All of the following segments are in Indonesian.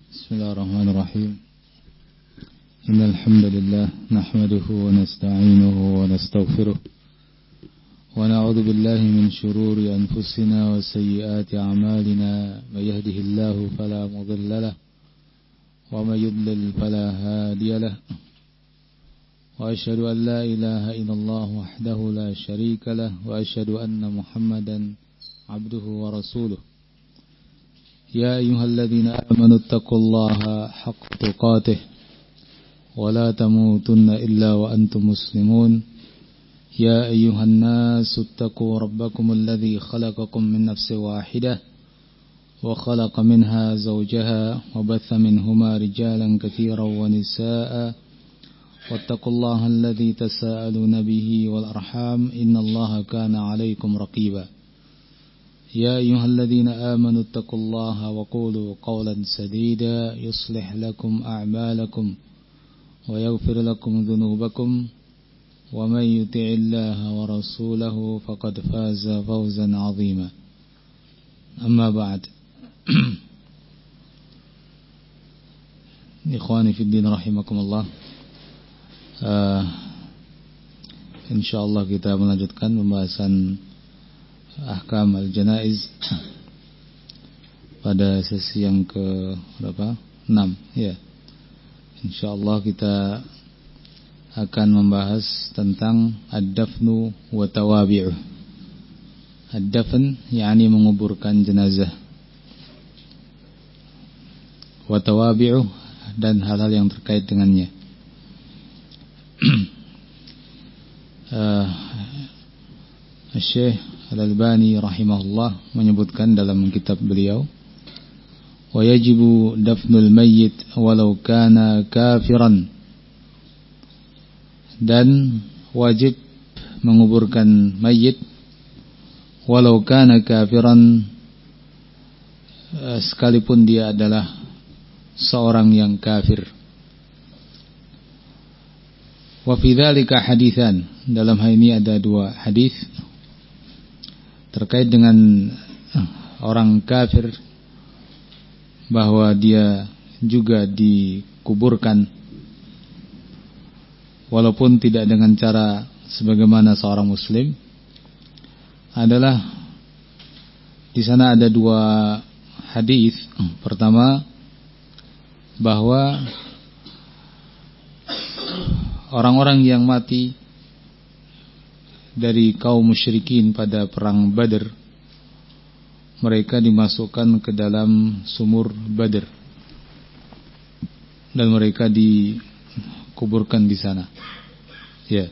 بسم الله الرحمن الرحيم إن الحمد لله نحمده ونستعينه ونستغفره ونعوذ بالله من شرور أنفسنا وسيئات أعمالنا من يهده الله فلا مضل له ومن يضلل فلا هادي له وأشهد أن لا إله إلا الله وحده لا شريك له وأشهد أن محمدا عبده ورسوله يا أيها الذين آمنوا اتقوا الله حق تقاته ولا تموتن إلا وأنتم مسلمون يا أيها الناس اتقوا ربكم الذي خلقكم من نفس واحدة وخلق منها زوجها وبث منهما رجالا كثيرا ونساء واتقوا الله الذي تساءلون به والأرحام إن الله كان عليكم رقيبا يا أيها الذين آمنوا اتقوا الله وقولوا قولا سديدا يصلح لكم أعمالكم ويغفر لكم ذنوبكم ومن يطع الله ورسوله فقد فاز فوزا عظيما أما بعد إخواني في الدين رحمكم الله InsyaAllah kita melanjutkan pembahasan Ahkam al-Janaiz pada sesi yang ke berapa? 6 ya. InsyaAllah kita akan membahas tentang ad-dafnu wa tawabi'uh. Ad-dafn yakni menguburkan jenazah, wa tawabi'uh dan hal-hal yang terkait dengannya. Syekh Al-Albani rahimahullah menyebutkan dalam kitab beliau, wa yajibu dafnul mayyit walau kana kafiran, dan wajib menguburkan mayit walau kana kafiran, sekalipun dia adalah seorang yang kafir. Wa fi dzalika haditsan, dalam hal ini ada dua hadis terkait dengan orang kafir, bahwa dia juga dikuburkan walaupun tidak dengan cara sebagaimana seorang muslim. Adalah di sana ada dua hadis. Pertama, bahwa orang-orang yang mati dari kaum musyrikin pada perang Badr, mereka dimasukkan ke dalam sumur Badr dan mereka dikuburkan di sana. Ya.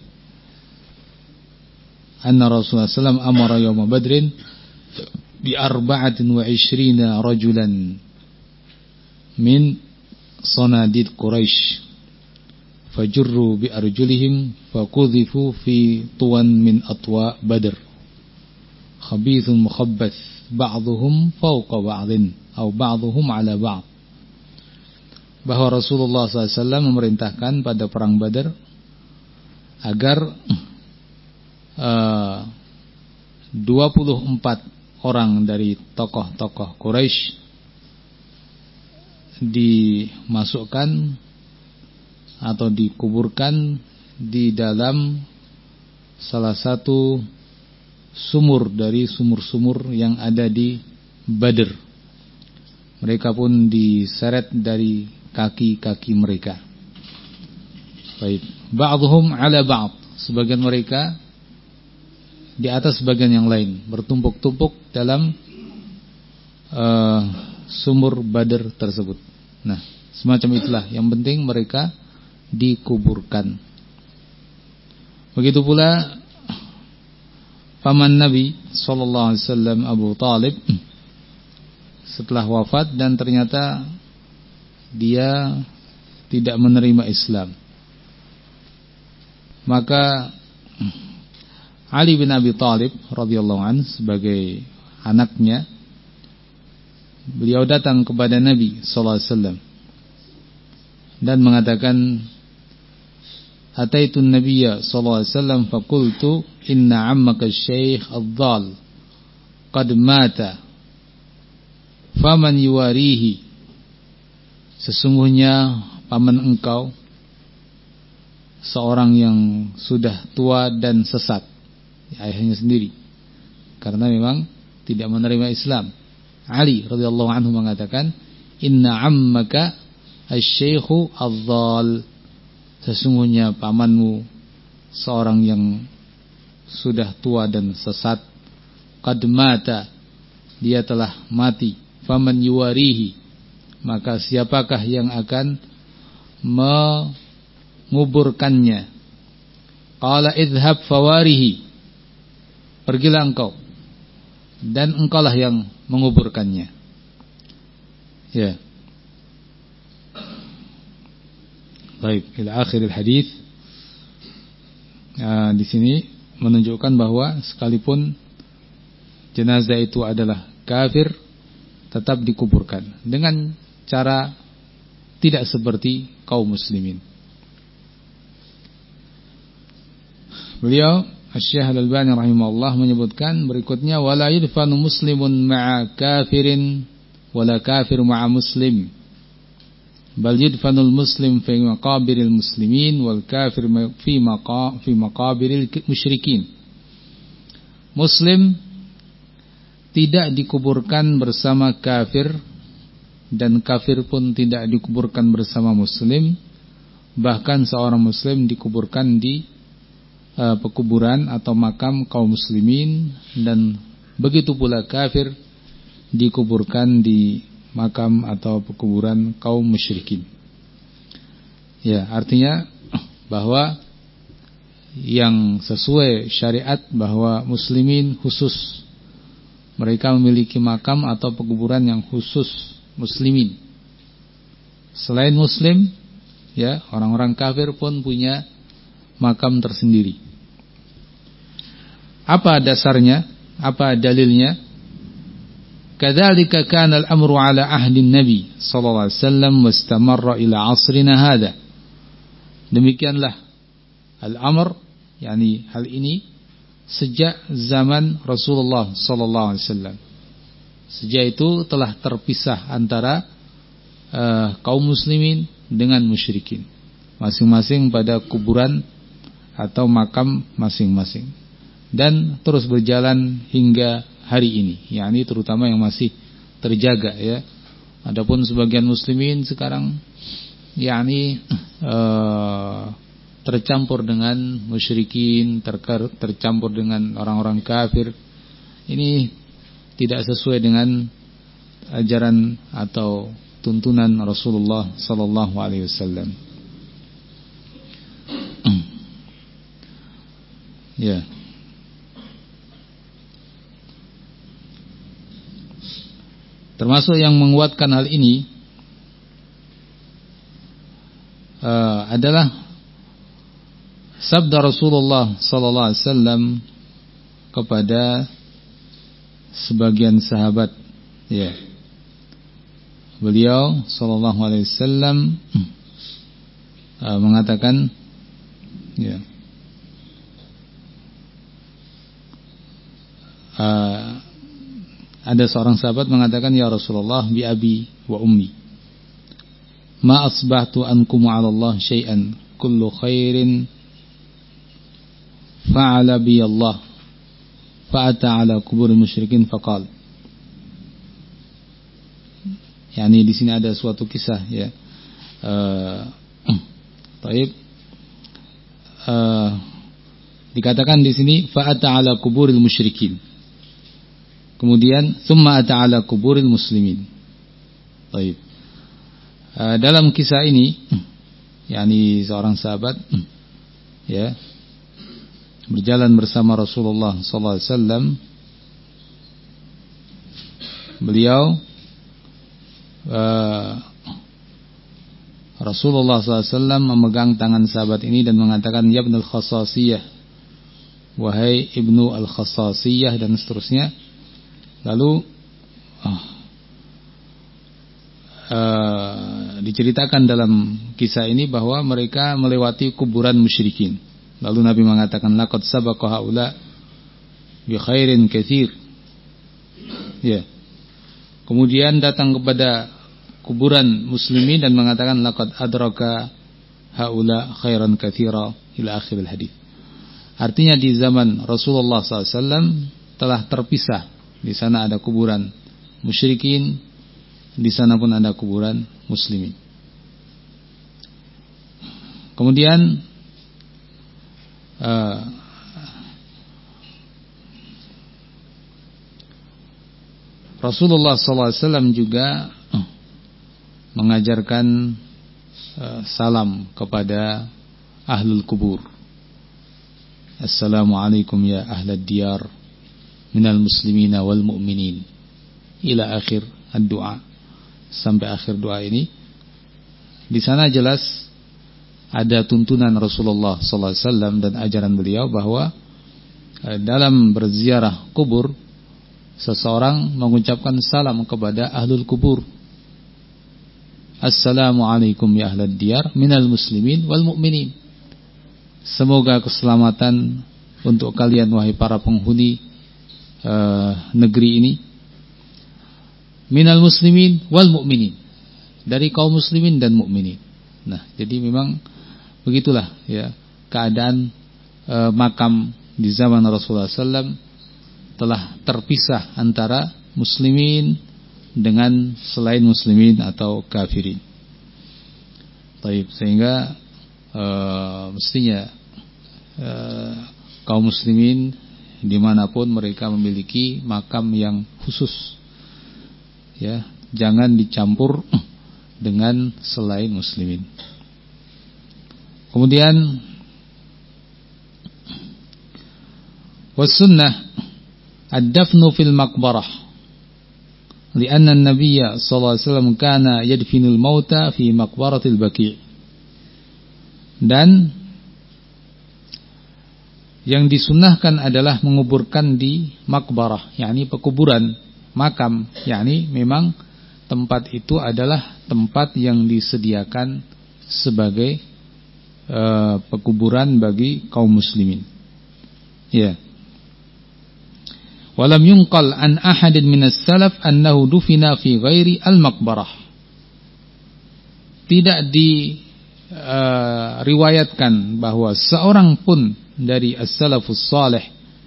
Anna Rasulullah SAW amara yawma Badrin bi 24 rajulan min sanadid Quraisy fajurru bi arjulihim fakudhifu fi tuwan min atwa Badr khabithun mukhabbath ba'dhuhum fawqa ba'dhin atau ba'dhuhum ala ba'd. Bahwa Rasulullah SAW memerintahkan pada perang Badar agar 24 orang dari tokoh-tokoh Quraisy dimasukkan atau dikuburkan di dalam salah satu sumur dari sumur-sumur yang ada di Badr. Mereka pun diseret dari kaki-kaki mereka. Baik, ba'dhum ala ba'd, sebagian mereka di atas sebagian yang lain, bertumpuk-tumpuk dalam sumur Badr tersebut. Nah, semacam itulah, yang penting mereka dikuburkan. Begitu pula paman Nabi sallallahu alaihi wasallam Abu Talib setelah wafat, dan ternyata dia tidak menerima Islam. Maka Ali bin Abi Thalib radhiyallahu anhu sebagai anaknya, beliau datang kepada Nabi sallallahu alaihi wasallam dan mengatakan, Ataitun Nabiyya sallallahu alaihi wasallam faqultu inna ammaka asy-syaikh ad-dhal qad mata faman yuwarihi sesungguhnya paman engkau seorang yang sudah tua dan sesat. Ayahnya sendiri, karena memang tidak menerima Islam. Ali radhiyallahu anhu mengatakan, inna ammaka asy-syaikhu adh-dhal, sesungguhnya pamanmu seorang yang sudah tua dan sesat. Qad mata, dia telah mati. Faman yuwarihi, maka siapakah yang akan menguburkannya? Qala idhhab fawarihi, pergilah engkau dan engkaulah yang menguburkannya. Ya. Baik, ila akhir hadis. Di sini menunjukkan bahwa sekalipun jenazah itu adalah kafir, tetap dikuburkan dengan cara tidak seperti kaum muslimin. Beliau Asy-Syaikh Al-Albani rahimahullah menyebutkan berikutnya, wala yudfanu muslimun ma'a kafirin wala kafir ma'a muslim, bal yudfanul muslim fi maqabiril muslimin wal kafir fi maqabiril musyrikin. Muslim tidak dikuburkan bersama kafir, dan kafir pun tidak dikuburkan bersama muslim. Bahkan seorang muslim dikuburkan di pekuburan atau makam kaum muslimin, dan begitu pula kafir dikuburkan di makam atau pekuburan kaum musyrikin. Ya, artinya bahwa yang sesuai syariat bahwa muslimin khusus, mereka memiliki makam atau pekuburan yang khusus muslimin. Selain muslim, ya, orang-orang kafir pun punya makam tersendiri. Apa dasarnya? Apa dalilnya? Kadzalika kana al-amru ala ahdi Nabi sallallahu alaihi wasallam wastamarra ila asrina hadha. Demikianlah al-amr, yakni hal ini sejak zaman Rasulullah sallallahu alaihi wasallam. Sejak itu telah terpisah antara kaum muslimin dengan musyrikin, masing-masing pada kuburan atau makam masing-masing, dan terus berjalan hingga hari ini, yakni terutama yang masih terjaga, ya. Adapun sebagian muslimin sekarang yakni tercampur dengan musyrikin, tercampur dengan orang-orang kafir. Ini tidak sesuai dengan ajaran atau tuntunan Rasulullah sallallahu alaihi wasallam. Ya. Termasuk yang menguatkan hal ini adalah sabda Rasulullah sallallahu alaihi wasallam kepada sebagian sahabat, ya. Beliau sallallahu alaihi wasallam mengatakan, ya, ada seorang sahabat mengatakan, ya Rasulullah, bi abi wa ummi, ma asbahtu ankum 'ala Allah syai'an kullu khairin fa'ala bi Allah fa'ata 'ala kubur musyrikin faqal. Yani di sini ada suatu kisah, ya. Taib. Dikatakan di sini fa'ata 'ala kuburil musyrikin. Kemudian thumma ata 'ala kuburil muslimin. Taib. Dalam kisah ini, yakni seorang sahabat, ya, berjalan bersama Rasulullah sallallahu alaihi wasallam. Beliau Rasulullah sallallahu alaihi wasallam memegang tangan sahabat ini dan mengatakan, ya ibnul khasasiyah, wahai ibnu al-khasasiyah, dan seterusnya. Lalu diceritakan dalam kisah ini bahwa mereka melewati kuburan musyrikin. Lalu Nabi mengatakan, laqad sabaqa haula bi khairin katsir. Ya. Kemudian datang kepada kuburan muslimin dan mengatakan laqad adraka haula khairan katsira ila akhiril hadis. Artinya di zaman Rasulullah SAW telah terpisah. Di sana ada kuburan musyrikin, di sana pun ada kuburan muslimin. Kemudian Rasulullah SAW juga mengajarkan salam kepada ahlul kubur. Assalamualaikum ya ahlad diyar minal muslimina wal mu'minin ila akhir ad-du'a, sampai akhir doa ini. Di sana jelas ada tuntunan Rasulullah SAW dan ajaran beliau bahwa dalam berziarah kubur seseorang mengucapkan salam kepada ahlul kubur. Assalamualaikum ya ahlad diyar minal muslimin wal mu'minin. Semoga keselamatan untuk kalian wahai para penghuni negeri ini. Minal muslimin wal mu'minin, dari kaum muslimin dan mukminin. Nah, jadi memang begitulah ya keadaan makam di zaman Rasulullah SAW telah terpisah antara muslimin dengan selain muslimin atau kafirin. Taib, sehingga mestinya kaum muslimin dimanapun mereka memiliki makam yang khusus, ya, jangan dicampur dengan selain muslimin. Kemudian was-sunnah ad-dafnu fil maqbarah, lianna an-nabiy sallallahu alaihi wasallam kana yadfinul mauta fi maqbaratil Baqi'. Dan yang disunnahkan adalah menguburkan di makbarah, yakni pekuburan, makam, yakni memang tempat itu adalah tempat yang disediakan sebagai pekuburan bagi kaum muslimin. Ya. Walam yunqal an ahadin minas salaf annahu dufina fi ghairi al-maqbarah. Tidak diriwayatkan bahwa seorang pun dari as-salafus salih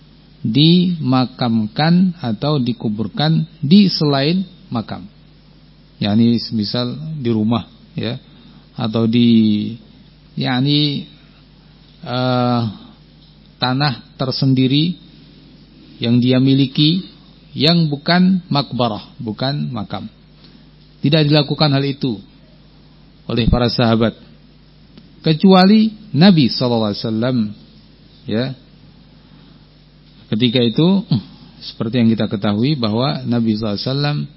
dimakamkan atau dikuburkan di selain makam. yakni misal di rumah, ya, atau di tanah tersendiri yang dia miliki yang bukan makbarah, bukan makam. Tidak dilakukan hal itu oleh para sahabat kecuali Nabi SAW, ya. Ketika itu seperti yang kita ketahui bahwa Nabi SAW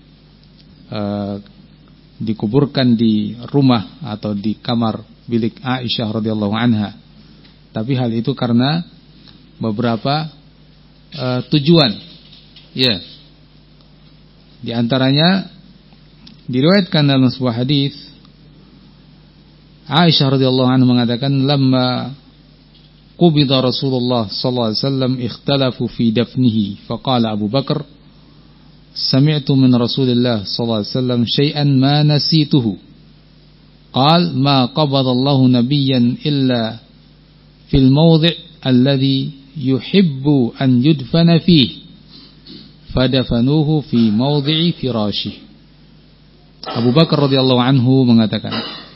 dikuburkan di rumah atau di kamar bilik Aisyah radhiyallahu anha. Tapi hal itu karena beberapa tujuan, ya. Di antaranya diriwayatkan dalam sebuah hadis, Aisyah radhiyallahu anha mengatakan, lamma qubida Rasulullah sallallahu alaihi wasallam ikhtalafu fi dafnihi, faqala Abu Bakar, sami'tu min Rasulillah sallallahu alaihi wasallam syai'an ma nasituhu. Qal ma qabada Allahu nabiyyan illa fil mawdi' alladhi yuhibbu an yudfana fihi, fadafanuhu fi mawdi'i firashih. Abu Bakar radhiyallahu anhu mengatakan,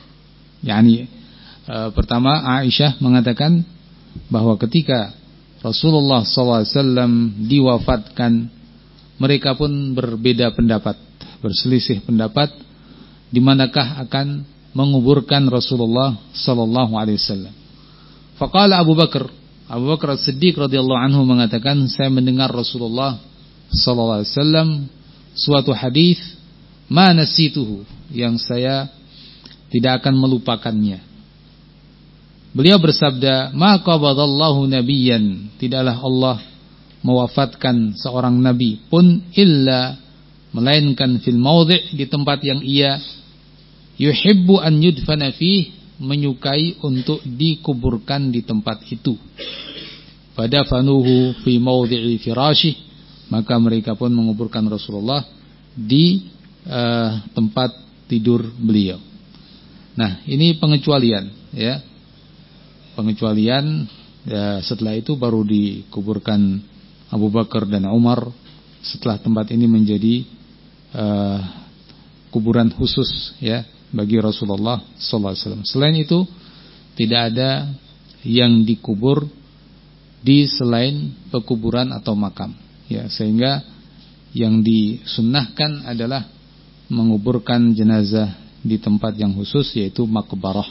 pertama Aisyah mengatakan bahwa ketika Rasulullah SAW diwafatkan, mereka pun berbeda pendapat, berselisih pendapat di manakah akan menguburkan Rasulullah sallallahu alaihi wasallam. Faqala Abu Bakar As-Siddiq radhiyallahu anhu mengatakan, saya mendengar Rasulullah sallallahu alaihi wasallam suatu hadis ma nasituhu, yang saya tidak akan melupakannya. Beliau bersabda, ma qabadallahu nabiyyan, tidaklah Allah mewafatkan seorang nabi pun illa, melainkan fil mawdi', di tempat yang ia yuhibbu an yudfana fih, menyukai untuk dikuburkan di tempat itu. Fadafanuhu fi mawdi'i firashih, maka mereka pun menguburkan Rasulullah di tempat tidur beliau. Nah, ini pengecualian, ya. Pengecualian, ya, setelah itu baru dikuburkan Abu Bakar dan Umar setelah tempat ini menjadi kuburan khusus, ya, bagi Rasulullah sallallahu alaihi wasallam. Selain itu tidak ada yang dikubur di selain pekuburan atau makam, ya, sehingga yang disunnahkan adalah menguburkan jenazah di tempat yang khusus, yaitu maqbarah.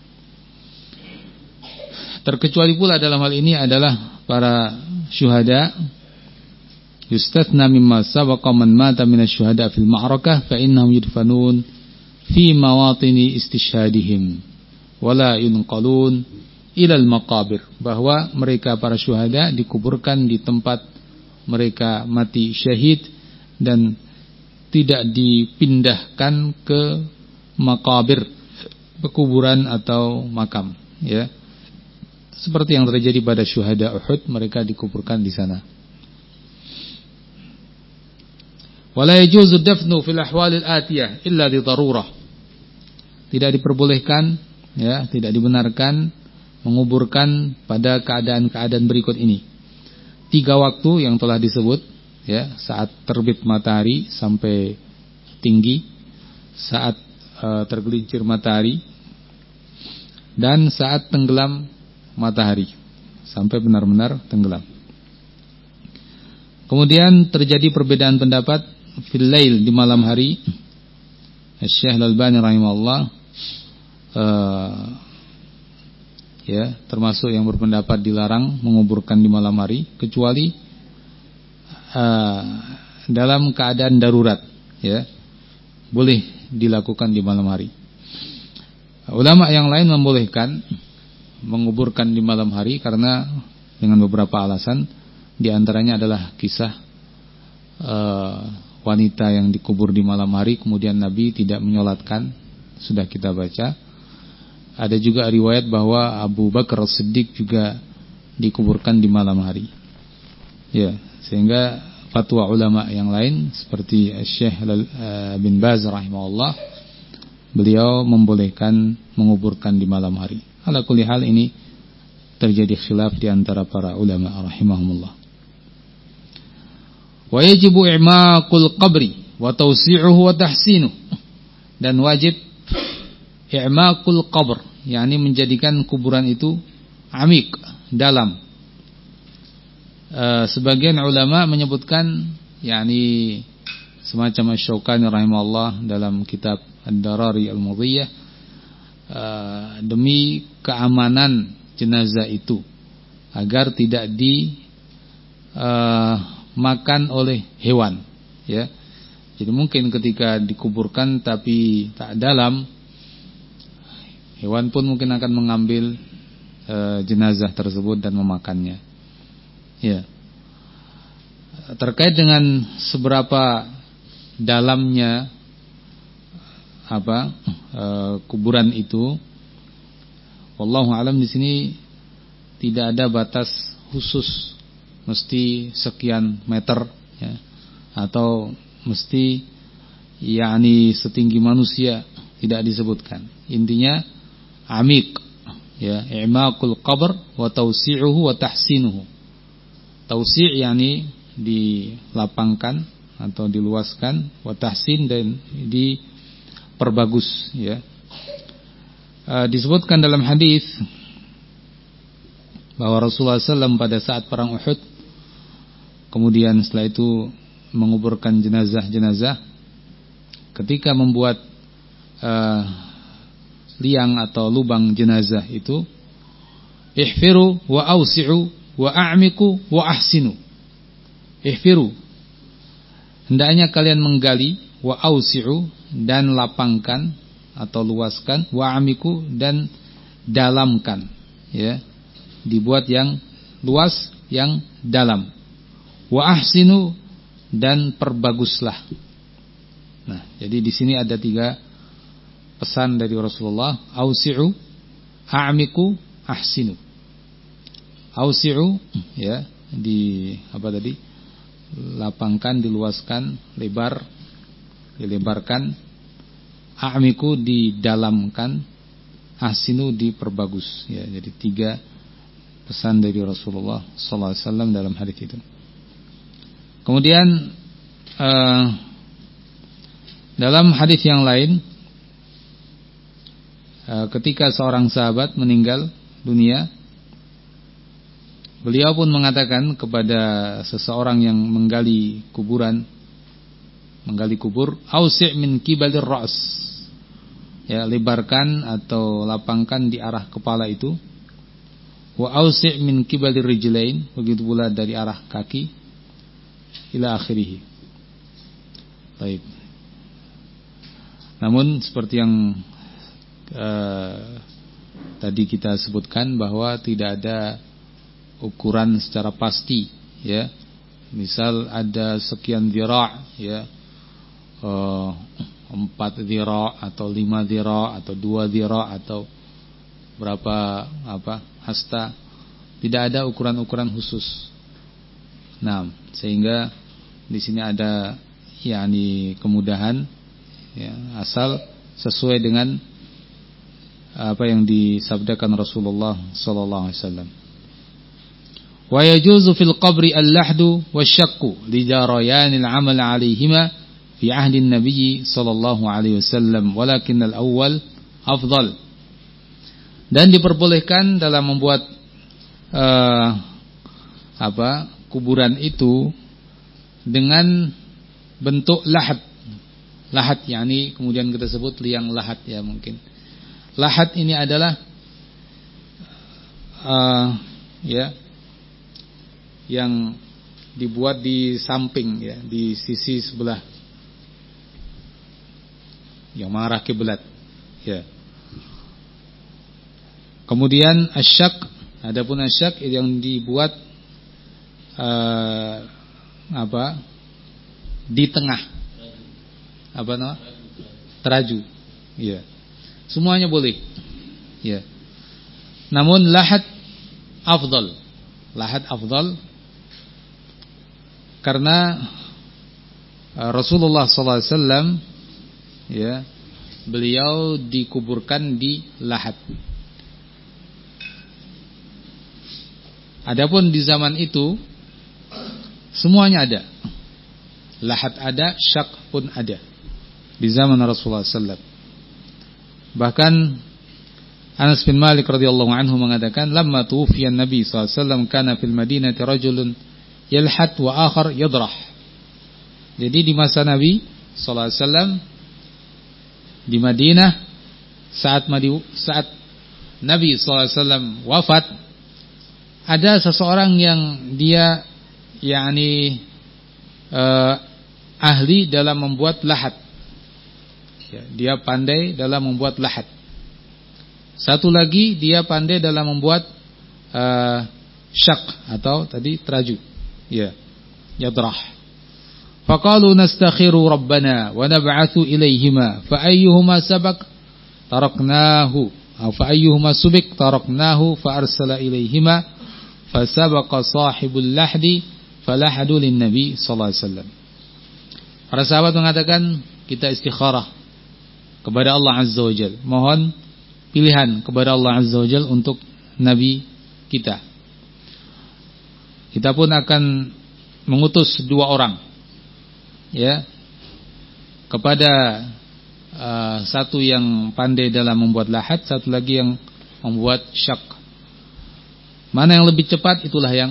Terkecuali pula dalam hal ini adalah para syuhada. Yustathna mimma sabaqa man mata minasyuhada fil ma'rakah fa innahum yudfanun fi mawatini istishhadihim wala yunqalun ilal maqabir, bahwa mereka para syuhada dikuburkan di tempat mereka mati syahid dan tidak dipindahkan ke maqabir, pekuburan atau makam, ya. Seperti yang terjadi pada syuhada Uhud, mereka dikuburkan di sana. Wala yajuzu dafnu fil ahwalil atiyah illa li darurah. Tidak diperbolehkan, ya, tidak dibenarkan menguburkan pada keadaan-keadaan berikut ini. 3 waktu yang telah disebut, ya, saat terbit matahari sampai tinggi, saat tergelincir matahari, dan saat tenggelam matahari sampai benar-benar tenggelam. Kemudian terjadi perbedaan pendapat fil lail, di malam hari. Syekh Al-Albani rahimahullah ya, termasuk yang berpendapat dilarang menguburkan di malam hari kecuali dalam keadaan darurat, ya, boleh dilakukan di malam hari. Ulama yang lain membolehkan menguburkan di malam hari karena dengan beberapa alasan, di antaranya adalah kisah wanita yang dikubur di malam hari kemudian Nabi tidak menyolatkan, sudah kita baca. Ada juga riwayat bahwa Abu Bakar As-Siddiq juga dikuburkan di malam hari, ya, sehingga fatwa ulama yang lain seperti Syekh bin Baz rahimahullah, beliau membolehkan menguburkan di malam hari. Ala kulli hal, ini terjadi khilaf di antara para ulama rahimahumullah. Wa yajibu i'maqul qabri wa tawsi'uhu wa tahsinuhu, dan wajib i'maqul qabr, yakni menjadikan kuburan itu amik, dalam. Sebagian ulama menyebutkan, yakni semacam Asy-Syaukani rahimahullah dalam kitab Ad-Darari Al-Mudhiyah, demi keamanan jenazah itu agar tidak dimakan oleh hewan, ya. Jadi mungkin ketika dikuburkan tapi tak dalam, hewan pun mungkin akan mengambil jenazah tersebut dan memakannya, ya. Terkait dengan seberapa dalamnya kuburan itu, wallahu alam, di sini tidak ada batas khusus mesti sekian meter, ya, atau mesti yakni setinggi manusia, tidak disebutkan. Intinya amik, ya, i'maqul qabr wa tawsi'uhu wa tahsinuhu. Tawsi' yakni dilapangkan atau diluaskan, wa tahsin, dan diperbagus, ya. Disebutkan dalam hadis bahwa Rasulullah SAW pada saat perang Uhud, kemudian setelah itu menguburkan jenazah-jenazah, ketika membuat liang atau lubang jenazah itu, ihfiru wa awsi'u wa a'miku wa ahsinu. Ihfiru, hendaknya kalian menggali, wa awsi'u, dan lapangkan atau luaskan, wa a'miku, dan dalamkan, ya, dibuat yang luas, yang dalam, wa ahsinu, dan perbaguslah. Nah, jadi di sini ada 3 pesan dari Rasulullah: ausi'u, a'miku, ahsinu. Ausi'u, ya, lapangkan, diluaskan, lebarkan. a'miku didalamkan, ahsinu diperbagus ya. Jadi 3 pesan dari Rasulullah sallallahu alaihi wasallam dalam hadis itu. Kemudian dalam hadis yang lain, ketika seorang sahabat meninggal dunia, beliau pun mengatakan kepada seseorang yang menggali kubur, ausi' min kibalir ra's, ya, lebarkan atau lapangkan di arah kepala itu, wa ausi' min kibalir rijlain, begitu pula dari arah kaki, ila akhirih. Baik. Namun seperti yang tadi kita sebutkan bahwa tidak ada ukuran secara pasti ya. Misal ada sekian dhira' ya, 4 dhira' atau 5 dhira' atau 2 dhira' atau berapa hasta. Tidak ada ukuran-ukuran khusus. Nah, sehingga di sini ada yakni kemudahan ya, asal sesuai dengan apa yang disabdakan Rasulullah sallallahu alaihi wasallam. Wa yajuzu fil qabri al-lahdu wasyaqqu li jarayanil 'amal 'alaihima fi 'ahdi an-nabiy sallallahu alaihi wasallam, walakin al-awwal afdal. Dan diperbolehkan dalam membuat kuburan itu dengan bentuk lahat. Lahat yakni kemudian kita sebut liang lahat ya mungkin. Lahat ini adalah ya, yang dibuat di samping ya, di sisi sebelah yang mengarah kiblat ya. Kemudian asyak, adapun asyak yang dibuat di tengah teraju ya. Semuanya boleh ya. Namun lahat afdal karena Rasulullah sallallahu alaihi wasallam ya, beliau dikuburkan di lahat. Adapun di zaman itu semuanya ada. Lahat ada, syak pun ada di zaman Rasulullah sallallahu alaihi wasallam. Bahkan Anas bin Malik radhiyallahu anhu mengatakan, lamma tuwfiya Nabi sallallahu alaihi wasallam kana fil Madinati rajulun yalhat wa akhar yadrah. Jadi di masa Nabi sallallahu alaihi wasallam di Madinah, saat Nabi sallallahu alaihi wasallam wafat, ada seseorang yang dia yakni ahli dalam membuat lahat. Ya, dia pandai dalam membuat lahat. Satu lagi dia pandai dalam membuat syak atau tadi teraju. Ya, yadrah. Faqalu nastakhiru rabbana wa nab'atsu ilaihima fa ayyuhuma sabaq taraknahu aw fa ayyuhuma subiq taraknahu fa arsala ilaihima fa sabaqa sahibul lahdi falahadu lin nabi sallallahu alaihi wasallam. Para sahabat mengatakan, kita istikharah kepada Allah Azza wa Jalla, mohon pilihan kepada Allah Azza wa Jalla untuk Nabi kita. Kita pun akan mengutus 2 orang ya, kepada satu yang pandai dalam membuat lahat, satu lagi yang membuat syak. Mana yang lebih cepat, itulah yang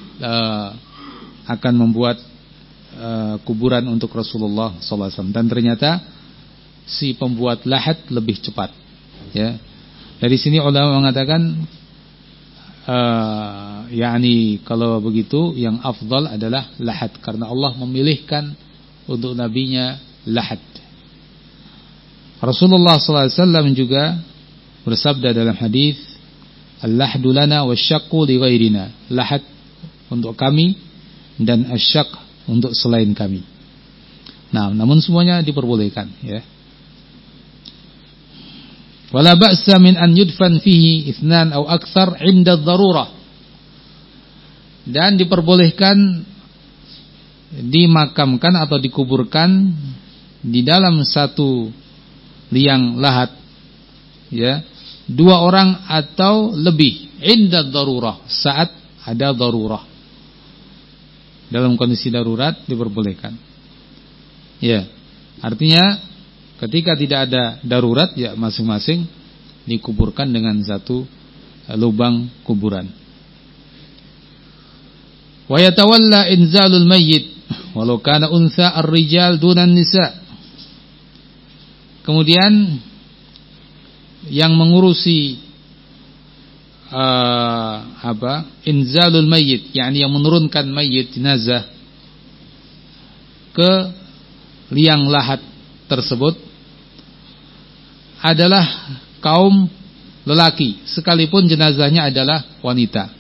akan membuat kuburan untuk Rasulullah sallallahu alaihi wasallam. Dan ternyata si pembuat lahat lebih cepat ya. Dari sini ulama mengatakan yakni kalau begitu yang afdal adalah lahat, karena Allah memilihkan untuk nabinya lahat. Rasulullah sallallahu alaihi wasallam juga bersabda dalam hadis, al-lahdu lana wasyaqqu li ghairina. Lahat untuk kami dan asyak untuk selain kami. Nah, namun semuanya diperbolehkan ya. Wala ba'sa min an yudfan fihi ithnan aw aktsar 'inda ad-darurah. Dan diperbolehkan dimakamkan atau dikuburkan di dalam satu liang lahat, ya, 2 orang atau lebih, inda darurah, saat ada darurah. Dalam kondisi darurat diperbolehkan. Ya, artinya ketika tidak ada darurat, ya masing-masing dikuburkan dengan satu lubang kuburan. Wa yatawalla inzalul mayyit walau kana untha ar-rijal dunan nisa. Kemudian yang mengurusi inzalul mayyit, yakni yang menurunkan mayit jenazah ke liang lahat tersebut adalah kaum lelaki, sekalipun jenazahnya adalah wanita.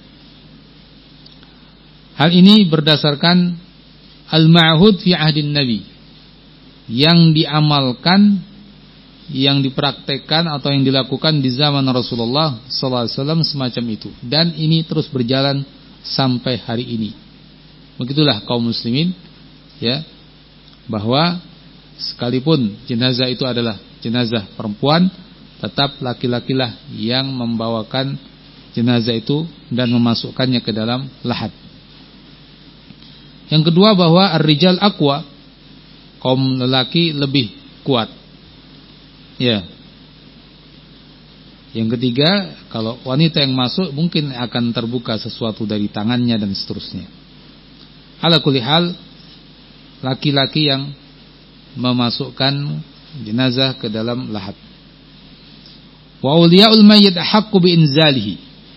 Hal ini berdasarkan al-ma'hud fi ahdin Nabi, yang diamalkan, yang dipraktekkan atau yang dilakukan di zaman Rasulullah SAW semacam itu, dan ini terus berjalan sampai hari ini. Begitulah kaum muslimin, ya, bahwa sekalipun jenazah itu adalah jenazah perempuan, tetap laki-lakilah yang membawakan jenazah itu dan memasukkannya ke dalam lahat. Yang kedua, bahwa ar-rijal aqwa, kaum lelaki lebih kuat. Ya. Yang ketiga, kalau wanita yang masuk mungkin akan terbuka sesuatu dari tangannya dan seterusnya. Ala kulli hal, laki-laki yang memasukkan jenazah ke dalam lahat. Wa awliyaul mayyit ahaqqu bi inzalihi.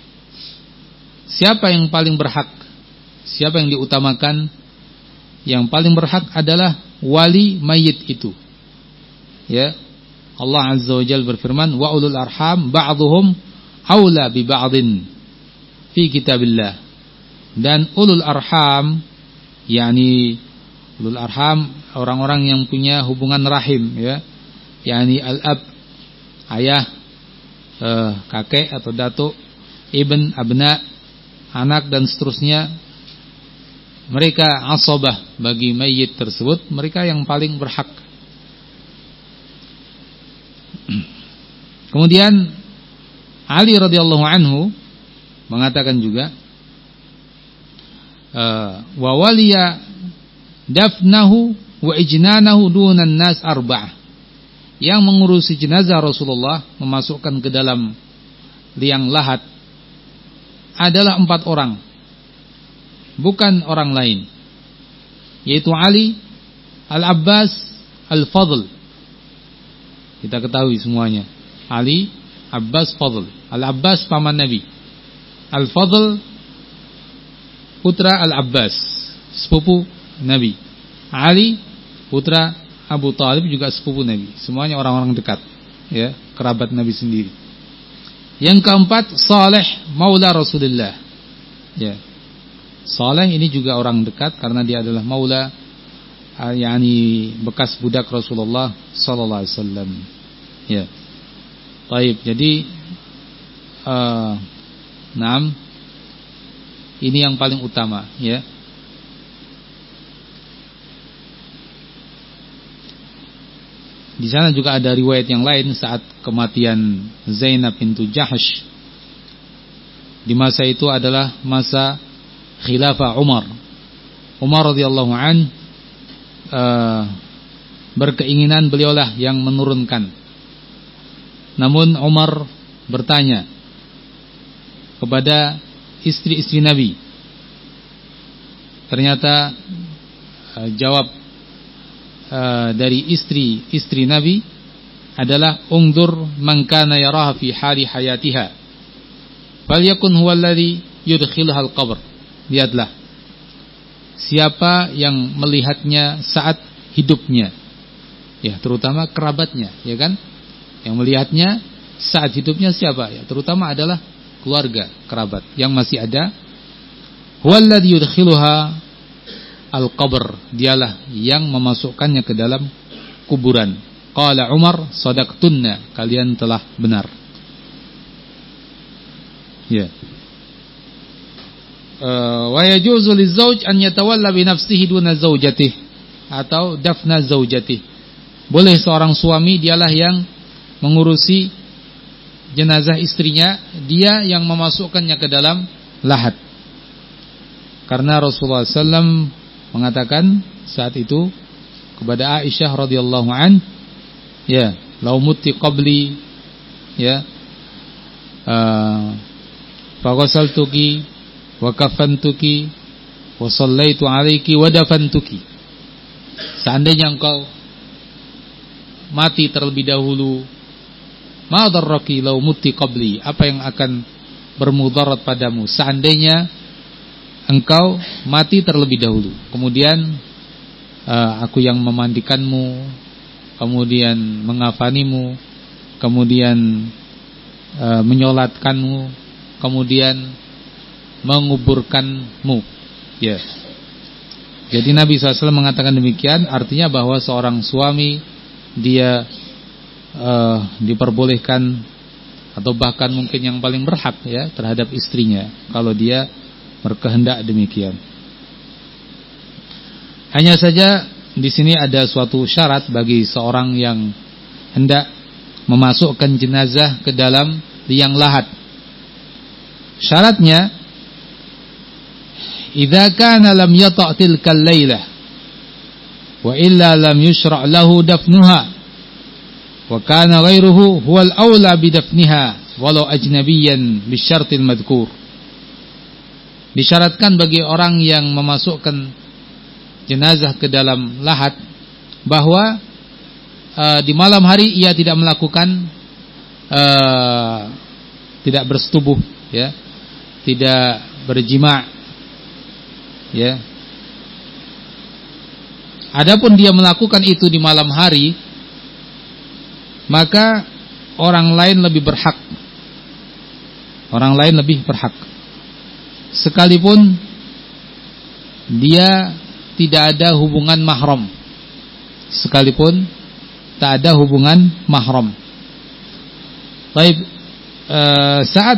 Siapa yang paling berhak? Siapa yang diutamakan? Yang paling berhak adalah wali mayit itu. Ya. Allah Azza wa Jalla berfirman, wa ulul arham ba'dhum aula bi ba'din fi kitabillah. Dan ulul arham, yakni ulul arham, orang-orang yang punya hubungan rahim, ya, yakni al-ab, ayah, kakek atau datuk, ibn, abna, anak dan seterusnya. Mereka asabah bagi mayit tersebut, mereka yang paling berhak. Kemudian Ali radhiyallahu anhu mengatakan juga, wa waliya dafnahu wa ijnanahu dunan nas arba'ah. Yang mengurusi jenazah Rasulullah, memasukkan ke dalam liang lahat, adalah 4 orang, bukan orang lain, yaitu Ali, Al-Abbas, Al-Fadl. Kita ketahui semuanya, Ali, Abbas, Fadl. Al-Abbas paman Nabi, Al-Fadl putra Al-Abbas, sepupu Nabi. Ali putra Abu Talib, juga sepupu Nabi. Semuanya orang-orang dekat, ya, kerabat Nabi sendiri. Yang keempat, Saleh maula Rasulullah. Ya, Saleh ini juga orang dekat karena dia adalah maula, yakni bekas budak Rasulullah sallallahu alaihi wasallam. Ya. Baik, jadi ini yang paling utama, ya. Di sana juga ada riwayat yang lain saat kematian Zainab bintu Jahsh. Di masa itu adalah masa khilafah Umar. Umar radhiyallahu an berkeinginan beliaulah yang menurunkan. Namun Umar bertanya kepada istri-istri Nabi. Ternyata jawab dari istri Nabi adalah, ungdur man kana yaraha fi hali hayatiha falyakun huwa alladhi yudkhiluha al-qabr. Lihatlah, siapa yang melihatnya saat hidupnya, ya, terutama kerabatnya, ya kan? Yang melihatnya saat hidupnya siapa? Ya, terutama adalah keluarga, kerabat yang masih ada. Huwa alladhi yudkhiluha al-qabr, dialah yang memasukkannya ke dalam kuburan. Qala Umar, sadaqtunna, kalian telah benar. Ya. Wa yajuzu lizauj an yatawalla bi nafsihi duna zaujatihi, atau dafna zaujatihi. Boleh seorang suami dialah yang mengurusi jenazah istrinya, dia yang memasukkannya ke dalam lahat. Karena Rasulullah SAW mengatakan saat itu kepada Aisyah radhiyallahu an, ya, lau mutti qabli, ya, faghasaltuki wa kafantuki wa sallaitu alaiki wa dafantuki. Seandainya engkau mati terlebih dahulu, ma darraki lau mutti qabli, apa yang akan bermudarat padamu seandainya engkau mati terlebih dahulu. Kemudian aku yang memandikanmu, kemudian mengafanimu, kemudian menyolatkanmu, kemudian menguburkanmu. Ya. Jadi Nabi SAW mengatakan demikian, artinya bahwa seorang suami dia diperbolehkan atau bahkan mungkin yang paling berhak ya terhadap istrinya kalau dia berkehendak demikian. Hanya saja di sini ada suatu syarat bagi seorang yang hendak memasukkan jenazah ke dalam liang lahat. Syaratnya, idza kana lam yata' tilkal lailah wa illa lam yushra' lahu dafnuha wa kana ghairuhu huwal aula bidafniha walau ajnabiyyan bisyartil madhkur. Disyaratkan bagi orang yang memasukkan jenazah ke dalam lahat bahwa di malam hari ia tidak melakukan tidak bersetubuh ya, tidak berjima' ya. Adapun dia melakukan itu di malam hari, maka orang lain lebih berhak. Orang lain lebih berhak. Sekalipun dia tidak ada hubungan mahram. Sekalipun tak ada hubungan mahram. Baik, saat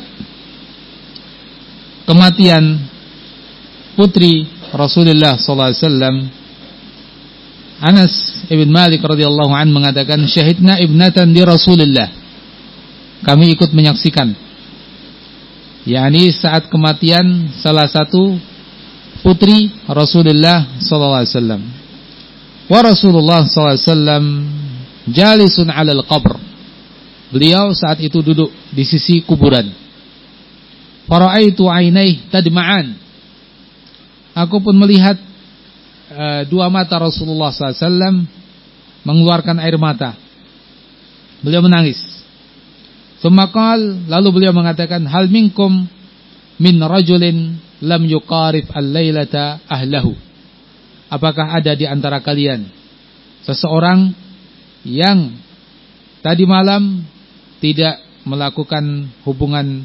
kematian putri Rasulullah SAW, Anas ibn Malik radhiyallahu an mengatakan, syahidna ibnatan di Rasulullah, kami ikut menyaksikan, yakni saat kematian salah satu putri Rasulullah SAW. Wa Rasulullah SAW jalisun 'alal qabr, beliau saat itu duduk di sisi kuburan. Fara'aitu 'ainaihi tadma'an, aku pun melihat dua mata Rasulullah SAW mengeluarkan air mata. Beliau menangis. Tsumma qala, lalu beliau mengatakan, hal minkum min rajulin lam yuqarif al-lailata ahlahu, apakah ada di antara kalian seseorang yang tadi malam tidak melakukan hubungan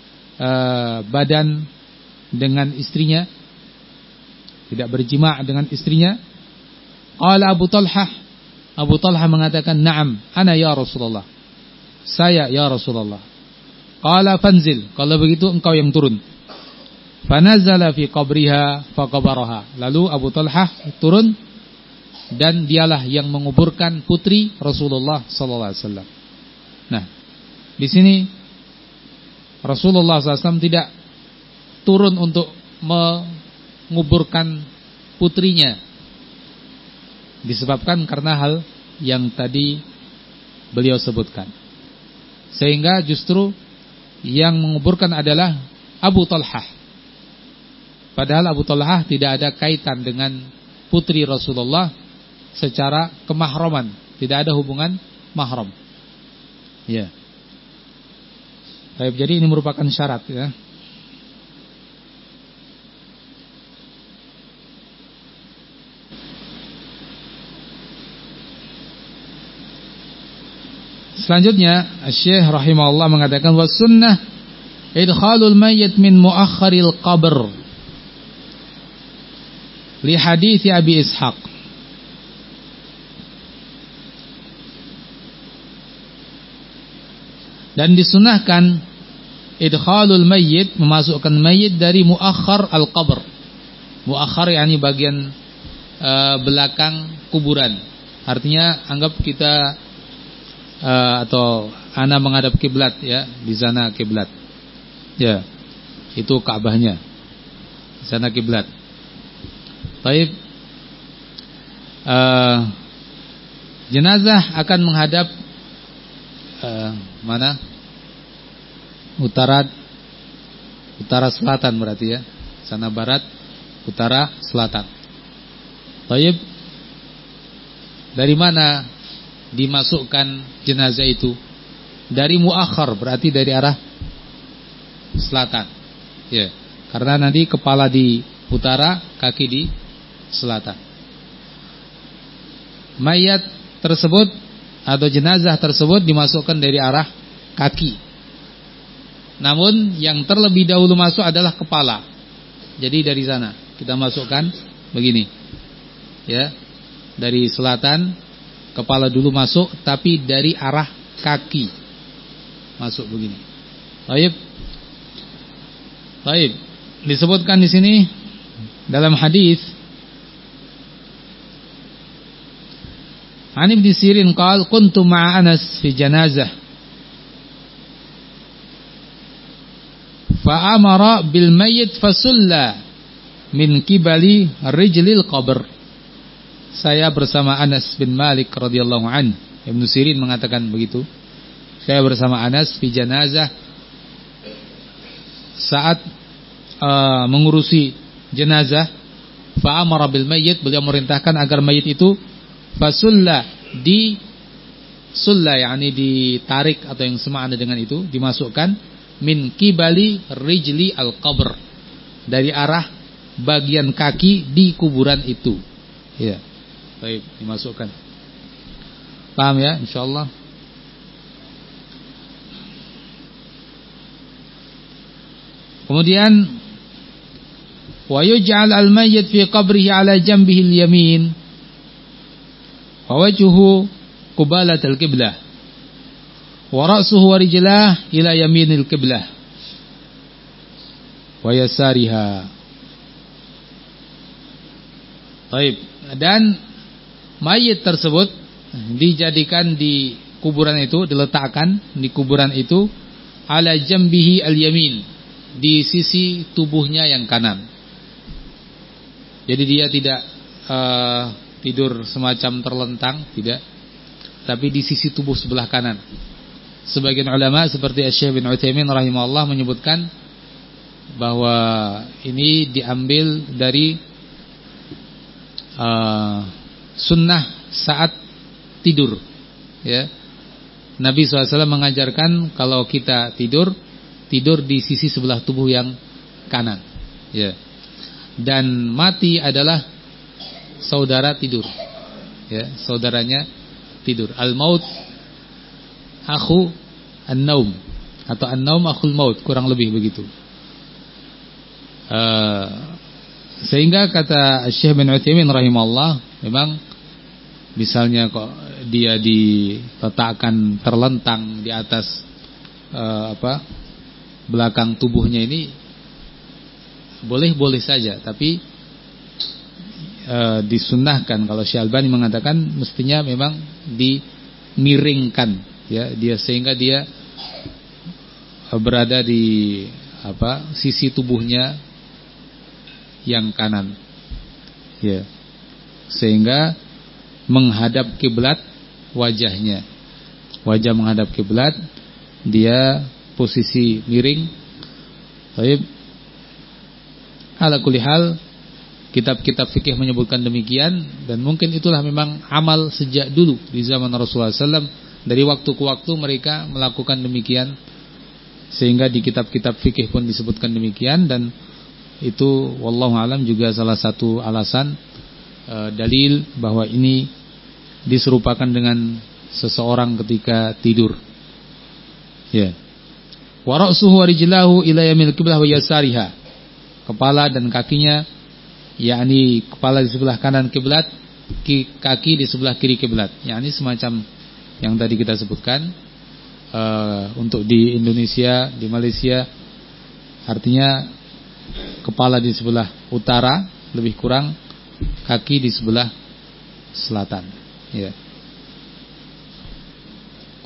badan dengan istrinya, tidak berjima' dengan istrinya? Qala Abu Talhah mengatakan, na'am, ana ya Rasulullah, saya ya Rasulullah. Qala fanzil, kalau begitu engkau yang turun. Fanazala fi qabriha faqabaraha, lalu Abu Talhah turun dan dialah yang menguburkan putri Rasulullah sallallahu alaihi wasallam. Nah, di sini Rasulullah SAW tidak turun untuk menguburkan putrinya, disebabkan karena hal yang tadi beliau sebutkan. Sehingga justru yang menguburkan adalah Abu Talhah. Padahal Abu Talhah tidak ada kaitan dengan putri Rasulullah secara kemahraman, tidak ada hubungan mahram. Ya. Baik, jadi ini merupakan syarat ya. Selanjutnya Syekh rahimahullah mengatakan, was sunnah idkhalul mayyit min muakhkharil qabr li hadits Abi Ishaq. Dan disunahkan idkhalul mayyit, memasukkan mayyit dari muakhkhar al-qabr. Muakhkhar yakni bagian belakang kuburan. Artinya anggap kita atau ana menghadap kiblat ya, di sana kiblat. Ya. Itu Ka'bahnya. Di sana kiblat. Baik. Jenazah akan menghadap mana? Utara selatan berarti ya. Sana barat, utara selatan. Baik. Dari mana dimasukkan jenazah itu? Dari muakhar, berarti dari arah selatan. Ya. Karena nanti kepala di utara, kaki di selatan. Mayat tersebut atau jenazah tersebut dimasukkan dari arah kaki. Namun yang terlebih dahulu masuk adalah kepala. Jadi dari sana kita masukkan begini. Ya. Dari selatan kepala dulu masuk, tapi dari arah kaki masuk begini. Baik. Baik. Disebutkan di sini dalam hadis An Ibnu Sirin qala kuntu ma'a Anas fi janazah fa amara bil mayyit fasulla min qibali rijlil qabr. Saya bersama Anas bin Malik radhiyallahu an. Ibnu Sirin mengatakan begitu. Saya bersama Anas fi janazah saat mengurusi jenazah. Fa amara bil mayyit, beliau merintahkan agar mayit itu fasulla sulla yakni ditarik atau yang semakna dengan itu, dimasukkan min qibali rijli al qabr, dari arah bagian kaki di kuburan itu. Ya. Baik, dimasukkan. Paham ya insyaallah? Kemudian wa yuj'al al-mayyit fi qabrihi ala janbihi al-yamin wa wajhuhu qibalat al-qiblah wa ra'suhu wa rijlah ila yaminil qiblah wa yasariha. Baik, dan mayit tersebut dijadikan di kuburan itu, diletakkan di kuburan itu ala jambihi al-yamin, di sisi tubuhnya yang kanan. Jadi dia tidak tidur semacam terlentang, tidak, tapi di sisi tubuh sebelah kanan. Sebagian ulama seperti Syekh bin Utsaimin rahimahullah menyebutkan bahwa ini diambil dari sunnah saat tidur, ya. Nabi SAW mengajarkan kalau kita tidur di sisi sebelah tubuh yang kanan, ya. Dan mati adalah saudara tidur, ya, saudaranya tidur. Al-maut akhu an-naum, atau an-naum akhul maut, kurang lebih begitu. Sehingga kata Syekh bin Utsaimin rahimahullah, memang misalnya kok dia diletakkan terlentang di atas belakang tubuhnya ini, boleh saja, tapi disunnahkan. Kalau Syekh Albani mengatakan mestinya memang dimiringkan, ya, dia sehingga dia berada di sisi tubuhnya yang kanan, ya, sehingga menghadap kiblat wajahnya, wajah menghadap kiblat, dia posisi miring. Baik, ala kulli hal kitab-kitab fikih menyebutkan demikian, dan mungkin itulah memang amal sejak dulu di zaman Rasulullah SAW. Dari waktu ke waktu mereka melakukan demikian, sehingga di kitab-kitab fikih pun disebutkan demikian. Dan itu wallahu alam juga salah satu alasan dalil bahwa ini diserupakan dengan seseorang ketika tidur, ya. Wa ra'suhu wa rijlahu ila yaminil qiblah wa yasariha, kepala dan kakinya, yakni kepala di sebelah kanan kiblat, kaki di sebelah kiri kiblat, yakni semacam yang tadi kita sebutkan. Untuk di Indonesia, di Malaysia, artinya kepala di sebelah utara lebih kurang, kaki di sebelah selatan, ya.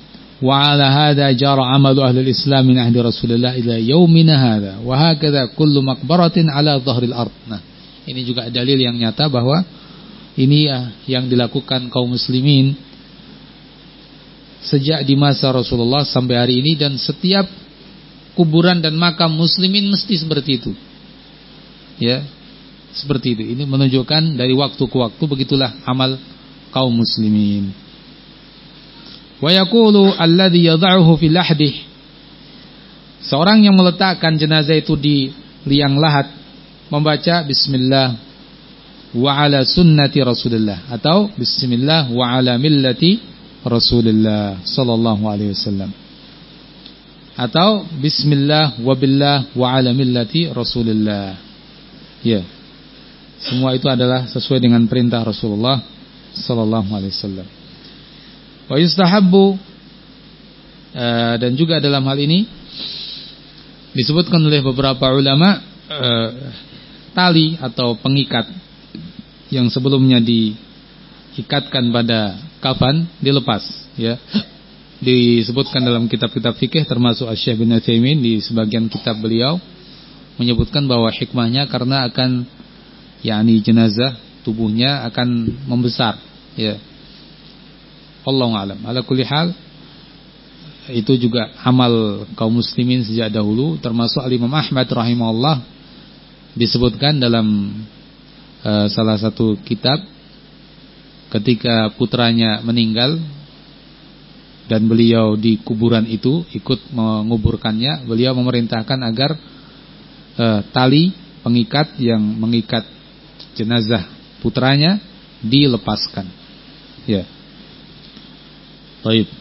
wa ala hadha jara amalu ahli al-islam min ahdi Rasulullah ila yaumina hadha wa hakadha kullu maqbaratin ala dhahril ard. Nah, ini juga dalil yang nyata bahwa ini yang dilakukan kaum muslimin sejak di masa Rasulullah sampai hari ini, dan setiap kuburan dan makam muslimin mesti seperti itu. Ya, seperti itu. Ini menunjukkan dari waktu ke waktu begitulah amal kaum muslimin. Wa yaqulu alladhi yad'uhu fi lahdih. Seorang yang meletakkan jenazah itu di liang lahat membaca bismillah wa ala sunnati Rasulillah atau bismillah wa ala millati Rasulillah sallallahu alaihi wasallam atau bismillah wa billah wa ala millati Rasulillah. Ya. Semua itu adalah sesuai dengan perintah Rasulullah sallallahu alaihi wasallam. Wa yustahabbu, dan juga dalam hal ini disebutkan oleh beberapa ulama, tali atau pengikat yang sebelumnya diikatkan pada kafan dilepas, ya. Disebutkan dalam kitab-kitab fikih termasuk Asy-Syaikh bin Utsaimin di sebagian kitab beliau menyebutkan bahwa hikmahnya karena akan jenazah tubuhnya akan membesar, ya. Wallahu a'lam. Ala kulli hal, itu juga amal kaum muslimin sejak dahulu, termasuk Imam Ahmad rahimahullah disebutkan dalam salah satu kitab ketika putranya meninggal dan beliau di kuburan itu ikut menguburkannya, beliau memerintahkan agar tali pengikat yang mengikat jenazah putranya dilepaskan. Ya. Baik.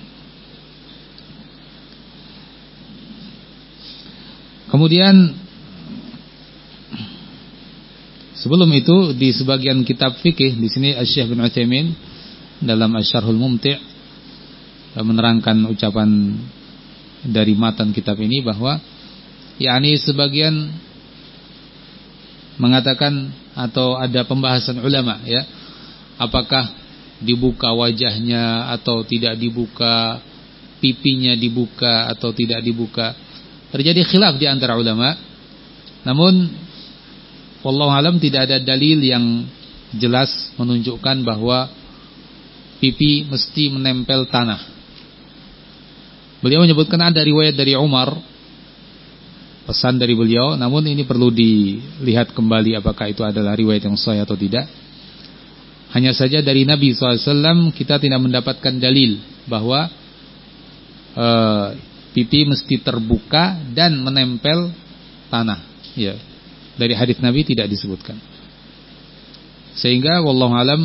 Kemudian sebelum itu di sebagian kitab fikih di sini Asy-Syaikh bin Utsaimin dalam Asy-Syarhul Mumti' menerangkan ucapan dari matan kitab ini bahwa sebagian mengatakan atau ada pembahasan ulama, ya, apakah dibuka wajahnya atau tidak dibuka, pipinya dibuka atau tidak dibuka. Terjadi khilaf di antara ulama. Namun wallahu alam tidak ada dalil yang jelas menunjukkan bahwa pipi mesti menempel tanah. Beliau menyebutkan ada riwayat dari Umar, pesan dari beliau, namun ini perlu dilihat kembali apakah itu adalah riwayat yang sahih atau tidak. Hanya saja dari Nabi SAW kita tidak mendapatkan dalil bahwa pipi mesti terbuka dan menempel tanah. Ya, dari hadis Nabi tidak disebutkan. Sehingga wallahu alam,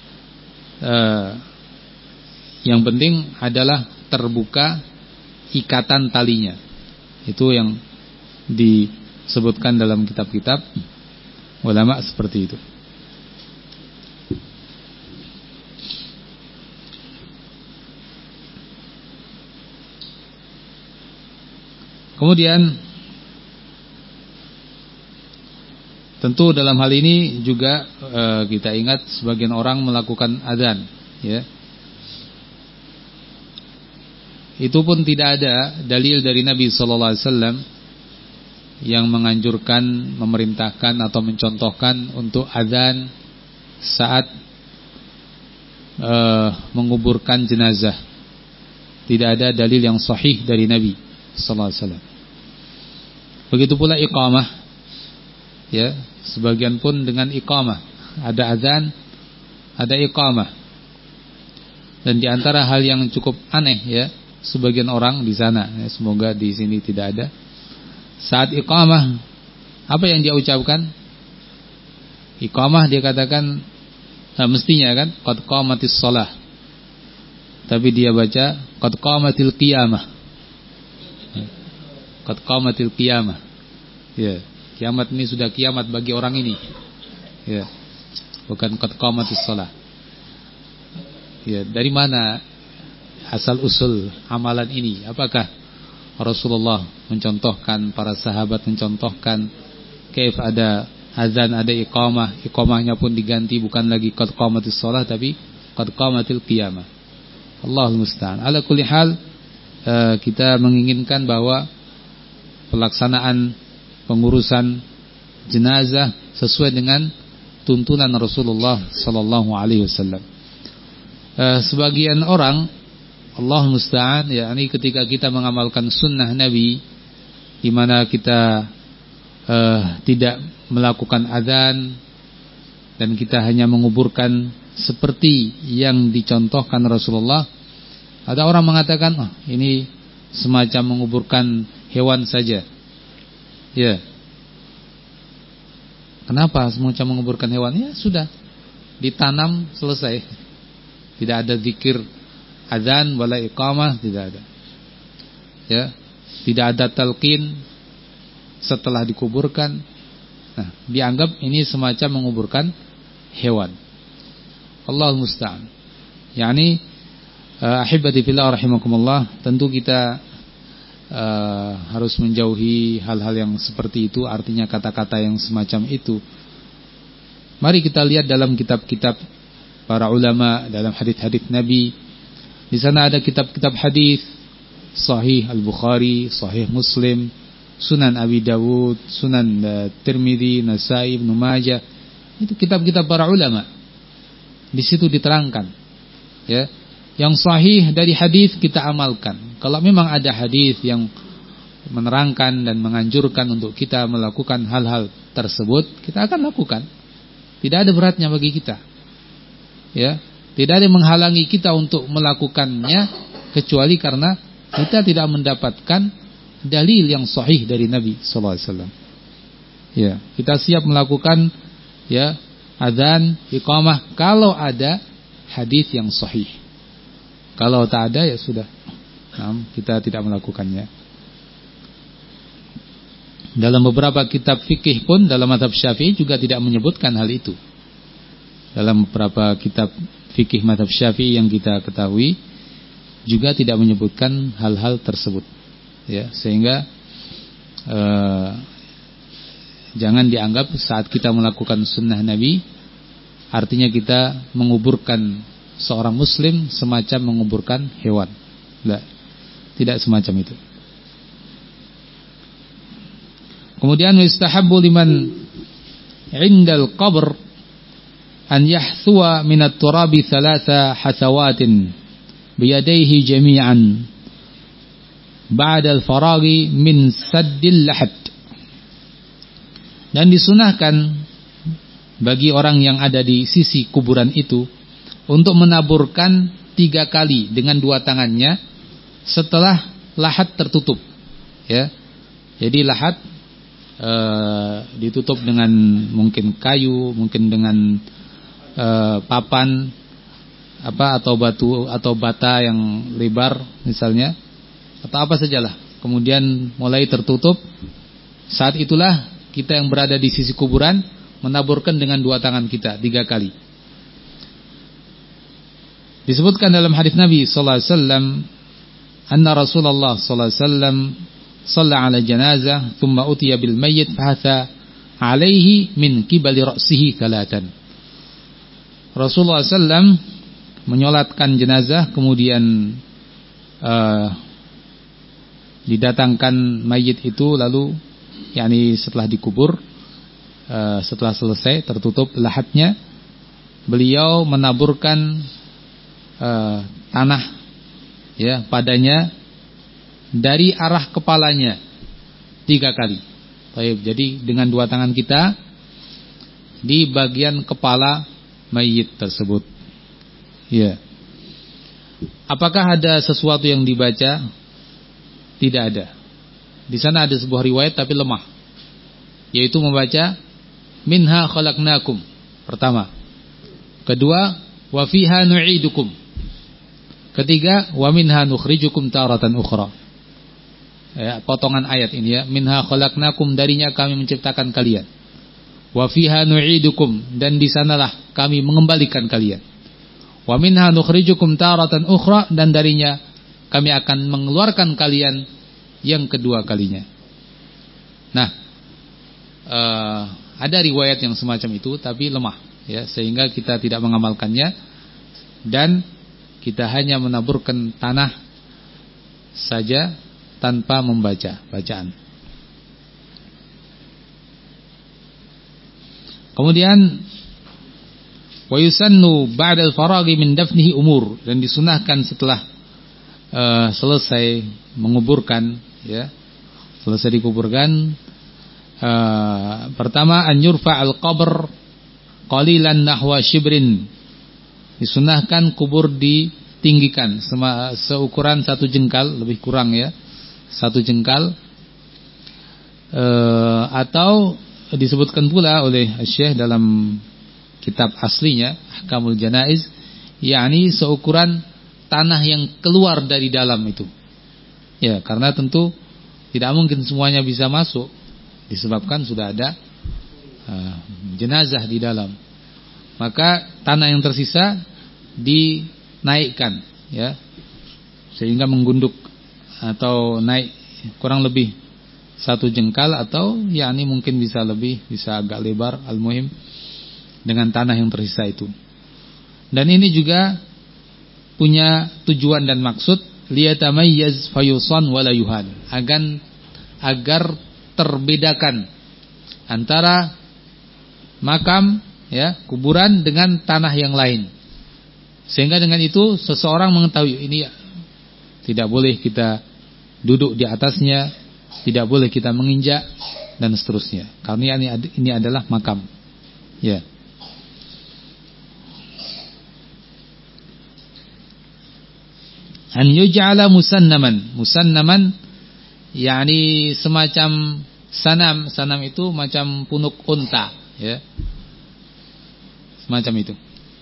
yang penting adalah terbuka ikatan talinya. Itu yang disebutkan dalam kitab-kitab ulama seperti itu. Kemudian tentu dalam hal ini juga kita ingat sebagian orang melakukan adzan, ya. Itu pun tidak ada dalil dari Nabi sallallahu alaihi wasallam yang menganjurkan, memerintahkan atau mencontohkan untuk adzan saat menguburkan jenazah. Tidak ada dalil yang sahih dari Nabi sallallahu alaihi wasallam. Begitu pula iqamah, ya, sebagian pun dengan iqamah, ada azan, ada iqamah. Dan di antara hal yang cukup aneh, ya, sebagian orang di sana, ya, semoga di sini tidak ada. Saat iqamah, apa yang dia ucapkan? Iqamah dia katakan, mestinya kan qad qamatis shalah. Tapi dia baca qad qamatil qiyamah. Qad qamatil qiyamah. Ya, kiamat ini sudah kiamat bagi orang ini. Ya. Bukan qad qamatis shalah. Ya, dari mana asal usul amalan ini? Apakah Rasulullah mencontohkan, para sahabat mencontohkan kaif ada azan, ada iqamah, iqamahnya pun diganti bukan lagi qad qamatis shalah tapi qad qamatil qiyamah. Allahul musta'an. Ala kulli hal, kita menginginkan bahwa pelaksanaan pengurusan jenazah sesuai dengan tuntunan Rasulullah sallallahu alaihi wasallam. Sebagian orang, Allah musta'an, yakni ketika kita mengamalkan sunnah Nabi, di mana kita tidak melakukan adzan dan kita hanya menguburkan seperti yang dicontohkan Rasulullah. Ada orang mengatakan, ini semacam menguburkan hewan saja. Ya. Kenapa semacam menguburkan hewan? Ya sudah, ditanam selesai. Tidak ada zikir adzan wala iqamah, tidak ada. Ya, tidak ada talqin setelah dikuburkan. Nah, dianggap ini semacam menguburkan hewan. Allahul musta'an. Yani ahibati fillah rahimakumullah, tentu kita harus menjauhi hal-hal yang seperti itu, artinya kata-kata yang semacam itu. Mari kita lihat dalam kitab-kitab para ulama, dalam hadits-hadits Nabi. Di sana ada kitab-kitab hadis, Sahih Al-Bukhari, Sahih Muslim, Sunan Abi Dawud, Sunan Tirmidzi, Nasai, Ibnu Majah. Itu kitab-kitab para ulama. Di situ diterangkan, ya, yang sahih dari hadis kita amalkan. Kalau memang ada hadis yang menerangkan dan menganjurkan untuk kita melakukan hal-hal tersebut, kita akan lakukan. Tidak ada beratnya bagi kita. Ya, tidak ada yang menghalangi kita untuk melakukannya kecuali karena kita tidak mendapatkan dalil yang sahih dari Nabi sallallahu alaihi wasallam. Ya, kita siap melakukan ya adzan, iqamah kalau ada hadis yang sahih. Kalau tak ada ya sudah. Kita tidak melakukannya. Dalam beberapa kitab fikih pun dalam mazhab Syafi'i juga tidak menyebutkan hal itu. Dalam beberapa kitab fikih mazhab Syafi'i yang kita ketahui juga tidak menyebutkan hal-hal tersebut. Ya, sehingga jangan dianggap saat kita melakukan sunnah Nabi artinya kita menguburkan seorang muslim semacam menguburkan hewan. Tidak semacam itu. Kemudian yustahabbu liman 'indal qabr an yahsuwa min at-turabi thalatha hasawatin biyadayhi jami'an ba'da al-faraghi min saddil lahad. Dan disunahkan bagi orang yang ada di sisi kuburan itu untuk menaburkan 3 kali dengan 2 tangannya setelah lahat tertutup. Ya, jadi lahat ditutup dengan mungkin kayu, mungkin dengan papan atau batu atau bata yang lebar misalnya, atau apa sajalah. Kemudian mulai tertutup. Saat itulah kita yang berada di sisi kuburan menaburkan dengan 2 tangan kita 3 kali. Disebutkan dalam hadis Nabi sallallahu alaihi wasallam, anna Rasulullah sallallahu alaihi wasallam shalla ala janazah thumma utiya bil mayyit fahatha alaihi min qibali ra'sihi thalathan. Rasulullah sallam menyolatkan jenazah, kemudian didatangkan mayit itu, lalu yakni setelah dikubur, setelah selesai tertutup lahatnya, beliau menaburkan tanah ya padanya dari arah kepalanya 3 kali. Baik, jadi dengan 2 tangan kita di bagian kepala mayit tersebut. Ya. Apakah ada sesuatu yang dibaca? Tidak ada. Di sana ada sebuah riwayat tapi lemah, yaitu membaca minha khalaqnakum pertama. Kedua, wa fiha nu'idukum. Ketiga, wa minha nukhrijukum taratan ukhra. Ya, potongan ayat ini ya, minha khalaqnakum, darinya kami menciptakan kalian. Wa fiha nu'idukum, dan di sanalah kami mengembalikan kalian. Wa minha nukhrijukum taratan ukhra, dan darinya kami akan mengeluarkan kalian yang kedua kalinya. Nah, ada riwayat yang semacam itu tapi lemah ya, sehingga kita tidak mengamalkannya dan kita hanya menaburkan tanah saja tanpa membaca bacaan. Kemudian wa yusannu ba'da al-faraghi min dafnihi umur, dan disunahkan setelah selesai menguburkan, ya, selesai dikuburkan, pertama an yurfa al-qabr qalilan nahwa shibrin, disunahkan kubur ditinggikan seukuran 1 jengkal, lebih kurang ya, 1 jengkal, atau disebutkan pula oleh Syekh dalam kitab aslinya Ahkamul Janaiz, yakni seukuran tanah yang keluar dari dalam itu. Ya, karena tentu tidak mungkin semuanya bisa masuk disebabkan sudah ada jenazah di dalam. Maka tanah yang tersisa dinaikkan, ya, sehingga menggunduk atau naik kurang lebih 1 jengkal, atau yakni mungkin bisa lebih, bisa agak lebar, al-muhim dengan tanah yang tersisa itu. Dan ini juga punya tujuan dan maksud liyatamayyaz fayusan wala yuhan, agar terbedakan antara makam, ya, kuburan dengan tanah yang lain, sehingga dengan itu seseorang mengetahui ini tidak boleh kita duduk di atasnya, tidak boleh kita menginjak, dan seterusnya, karena ini adalah makam, ya. An yuj'ala musannaman yakni semacam sanam itu macam punuk unta, ya, semacam itu.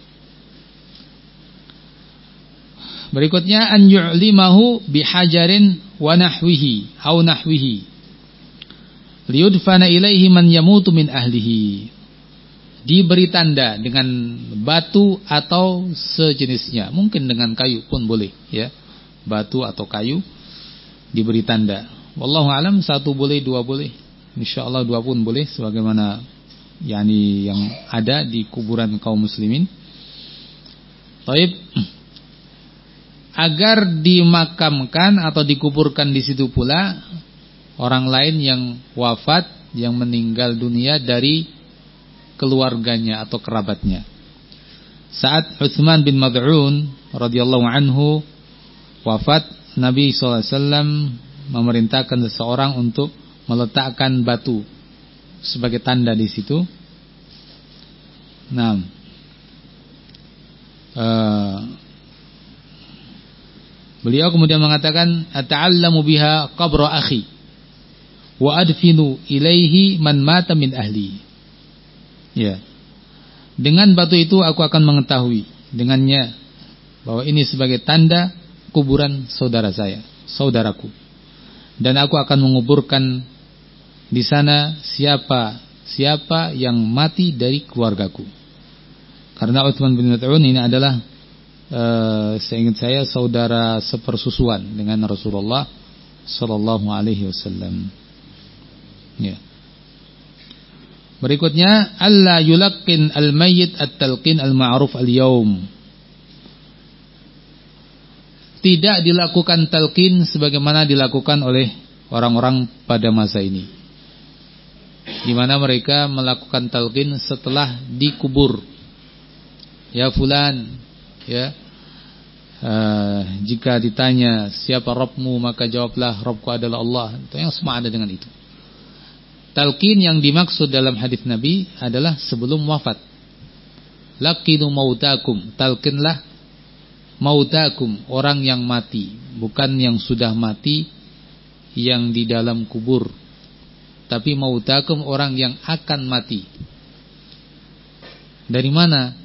Berikutnya an yu'limahu bihajarin wa nahwihi aw nahwihi liyudfana ilaihi man yamutu min ahlihi, diberi tanda dengan batu atau sejenisnya, mungkin dengan kayu pun boleh, ya, batu atau kayu diberi tanda. Wallahu alam, 1 boleh, 2 boleh, insyaallah 2 pun boleh, sebagaimana yakni yang ada di kuburan kaum muslimin. Baik, agar dimakamkan atau dikuburkan di situ pula orang lain yang wafat, yang meninggal dunia dari keluarganya atau kerabatnya. Saat Utsman bin Mad'un radhiyallahu anhu wafat, Nabi SAW memerintahkan seseorang untuk meletakkan batu sebagai tanda di situ. Nah, beliau kemudian mengatakan, ata'allamu biha qabra akhi wa adfinu ilaihi man mata min ahli. Ya, dengan batu itu aku akan mengetahui dengannya bahwa ini sebagai tanda kuburan saudara saya, saudaraku, dan aku akan menguburkan di sana siapa yang mati dari keluargaku. Karena Utsman bin Mad'un ini adalah seingat saya saudara sepersusuan dengan Rasulullah sallallahu alaihi wasallam. Ya. Berikutnya, alla yulaqqin al-mayyit at-talqin al-ma'ruf al-yawm. Tidak dilakukan talqin sebagaimana dilakukan oleh orang-orang pada masa ini, di mana mereka melakukan talqin setelah dikubur. Ya fulan, ya, jika ditanya siapa Rabbmu, maka jawablah Rabbku adalah Allah. Itu yang semua ada dengan itu. Talqin yang dimaksud dalam hadis Nabi adalah sebelum wafat. Laqinu mautakum, talqinlah mautakum, orang yang mati, bukan yang sudah mati yang di dalam kubur, tapi mautakum, orang yang akan mati. Dari mana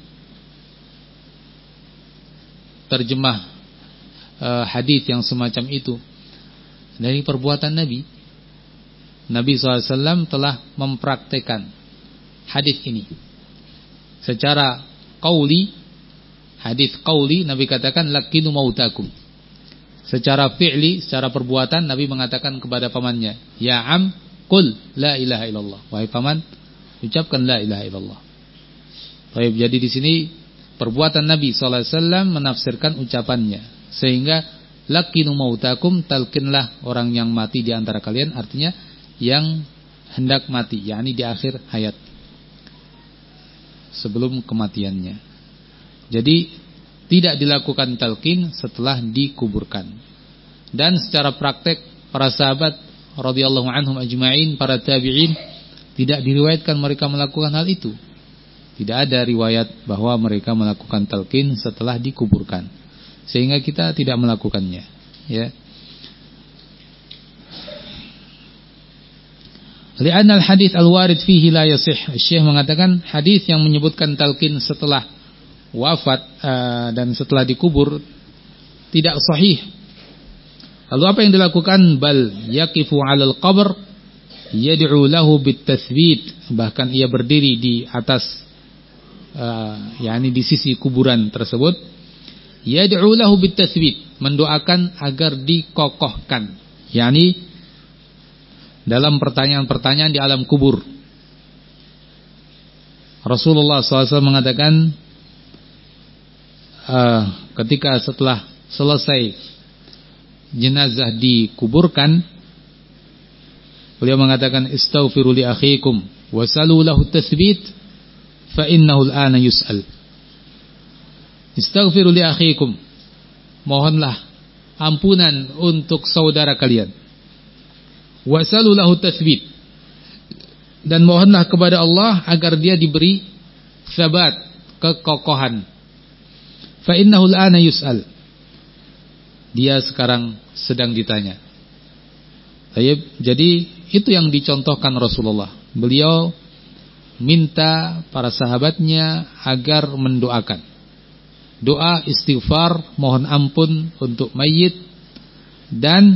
terjemah hadis yang semacam itu? Dari perbuatan Nabi. Nabi SAW telah mempraktekkan hadis ini secara qauli. Hadis qauli, Nabi katakan laqinu mautakum. Secara fi'li, secara perbuatan, Nabi mengatakan kepada pamannya, ya am qul la ilaha illallah, wahai paman, ucapkan la ilaha illallah. Baik, jadi di sini perbuatan Nabi SAW menafsirkan ucapannya, sehingga Lakinu mautakum, talkinlah orang yang mati di antara kalian, artinya yang hendak mati, yakni di akhir hayat, sebelum kematiannya. Jadi tidak dilakukan talqin setelah dikuburkan. Dan secara praktek para sahabat radhiyallahu anhum ajma'in, para tabi'in, tidak diriwayatkan mereka melakukan hal itu. Tidak ada riwayat bahwa mereka melakukan talqin setelah dikuburkan, sehingga kita tidak melakukannya, ya. Li'anna al-hadits al-warid fihi la yasih. Syekh mengatakan hadis yang menyebutkan talqin setelah wafat dan setelah dikubur tidak sahih. Lalu apa yang dilakukan? Bal yaqifu 'alal qabr yad'u lahu bit-tathbit. Bahkan ia berdiri di atas yakni di sisi kuburan tersebut. Yad'u lahu bit-tathbit, mendoakan agar dikokohkan, yakni dalam pertanyaan-pertanyaan di alam kubur. Rasulullah SAW mengatakan ketika setelah selesai jenazah dikuburkan, beliau mengatakan istaghfiru li akhikum wasalu lahu tathbit fa innahu al-ana yus'al. Istaghfiru li akhikum, mohonlah ampunan untuk saudara kalian. Wasalu lahu tathbit, dan mohonlah kepada Allah agar dia diberi sabat, kekokohan. Fa innahu al-ana yus'al, dia sekarang sedang ditanya. Jadi itu yang dicontohkan Rasulullah. Beliau minta para sahabatnya agar mendoakan doa istighfar, mohon ampun untuk mayit, dan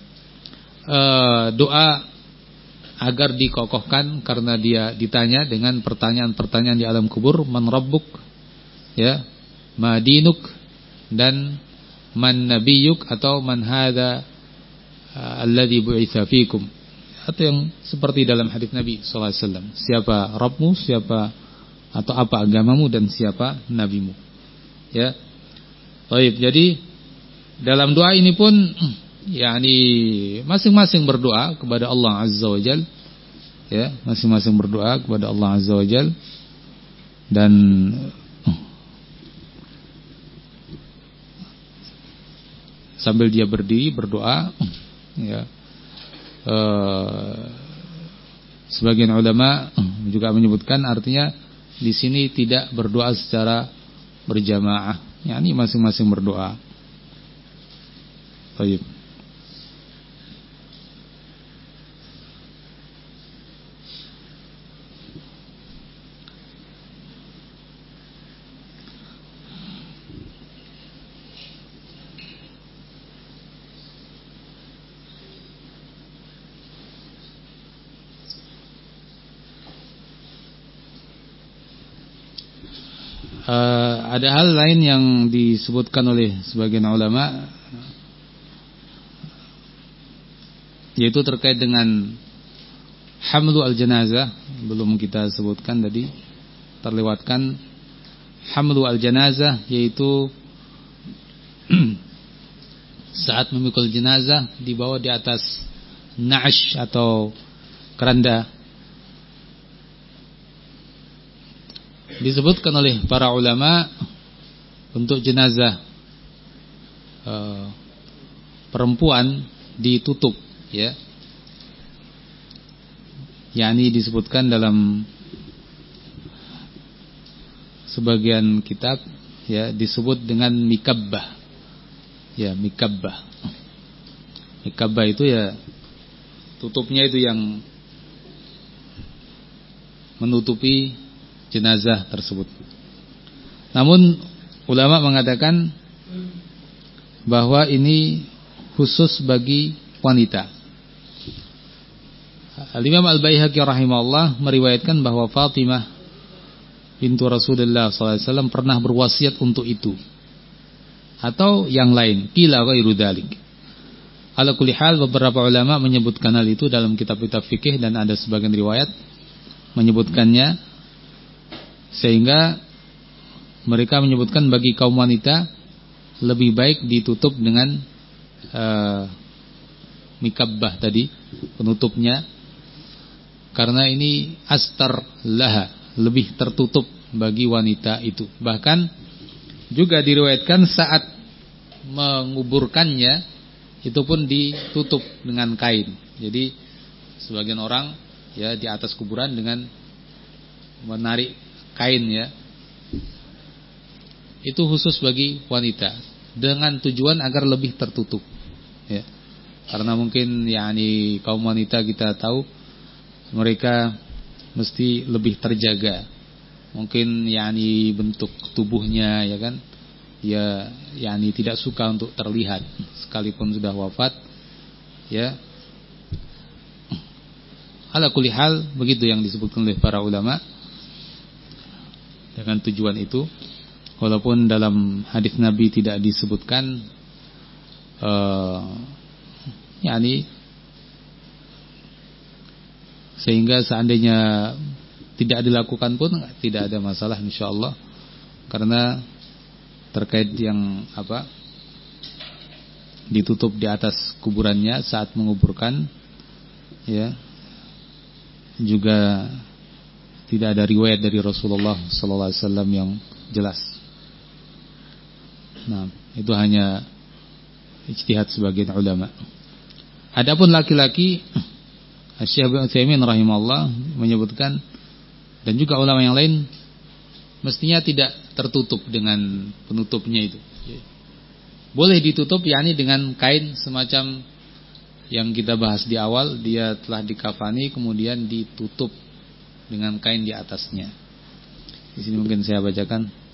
doa agar dikokohkan karena dia ditanya dengan pertanyaan-pertanyaan di alam kubur. Man rabbuk, ya, ma dinuk, dan man nabiyuk, atau man hadza alladhi bu'itsa fikum, atau yang seperti dalam hadis Nabi sallallahu alaihi wasallam, siapa Rabbmu, siapa atau apa agamamu, dan siapa nabimu, ya. Baik, jadi dalam doa ini pun yakni masing-masing berdoa kepada Allah Azza wa Jal, ya, masing-masing berdoa kepada Allah Azza wa Jal, dan sambil dia berdiri berdoa, ya. Sebagian ulama juga menyebutkan artinya di sini tidak berdoa secara berjamaah, yakni masing-masing berdoa. Baik. Ada hal lain yang disebutkan oleh sebagian ulama, yaitu terkait dengan hamlu al-janazah. Belum kita sebutkan tadi, terlewatkan hamlu al-janazah, yaitu saat memikul jenazah dibawa di atas na'ash atau keranda. Disebutkan oleh para ulama untuk jenazah perempuan ditutup, ya. yakni disebutkan dalam sebagian kitab, ya, disebut dengan mikabbah. Ya, mikabbah. Mikabbah itu ya tutupnya itu yang menutupi jenazah tersebut. Namun ulama mengatakan bahwa ini khusus bagi wanita. Al-Imam Al-Baihaqi rahimahullah meriwayatkan bahwa Fatimah bintu Rasulullah SAW pernah berwasiat untuk itu, atau yang lain, qila ghairu dzalik. Ala kulli hal, beberapa ulama menyebutkan hal itu dalam kitab-kitab fikih, dan ada sebagian riwayat menyebutkannya, sehingga mereka menyebutkan bagi kaum wanita lebih baik ditutup dengan mikabbah tadi, penutupnya, karena ini astar laha, lebih tertutup bagi wanita itu. Bahkan juga diriwayatkan saat menguburkannya itu pun ditutup dengan kain. Jadi sebagian orang ya di atas kuburan dengan menarik kain ya. Itu khusus bagi wanita dengan tujuan agar lebih tertutup ya. Karena mungkin yakni kaum wanita kita tahu mereka mesti lebih terjaga. Mungkin yakni bentuk tubuhnya ya kan, ya yakni tidak suka untuk terlihat sekalipun sudah wafat ya. Ala kulli hal begitu yang disebutkan oleh para ulama dengan tujuan itu. Walaupun dalam hadis Nabi tidak disebutkan yakni sehingga seandainya tidak dilakukan pun tidak ada masalah insyaallah, karena terkait yang ditutup di atas kuburannya saat menguburkan ya, juga tidak ada riwayat dari Rasulullah sallallahu alaihi wasallam yang jelas. Nah, itu hanya ijtihad sebagian ulama. Adapun laki-laki, Syekh Ibnu Utsaimin rahimahullah menyebutkan, dan juga ulama yang lain, mestinya tidak tertutup dengan penutupnya itu. Boleh ditutup yakni dengan kain semacam yang kita bahas di awal, dia telah dikafani kemudian ditutup dengan kain di atasnya. Di sini mungkin saya bacakan.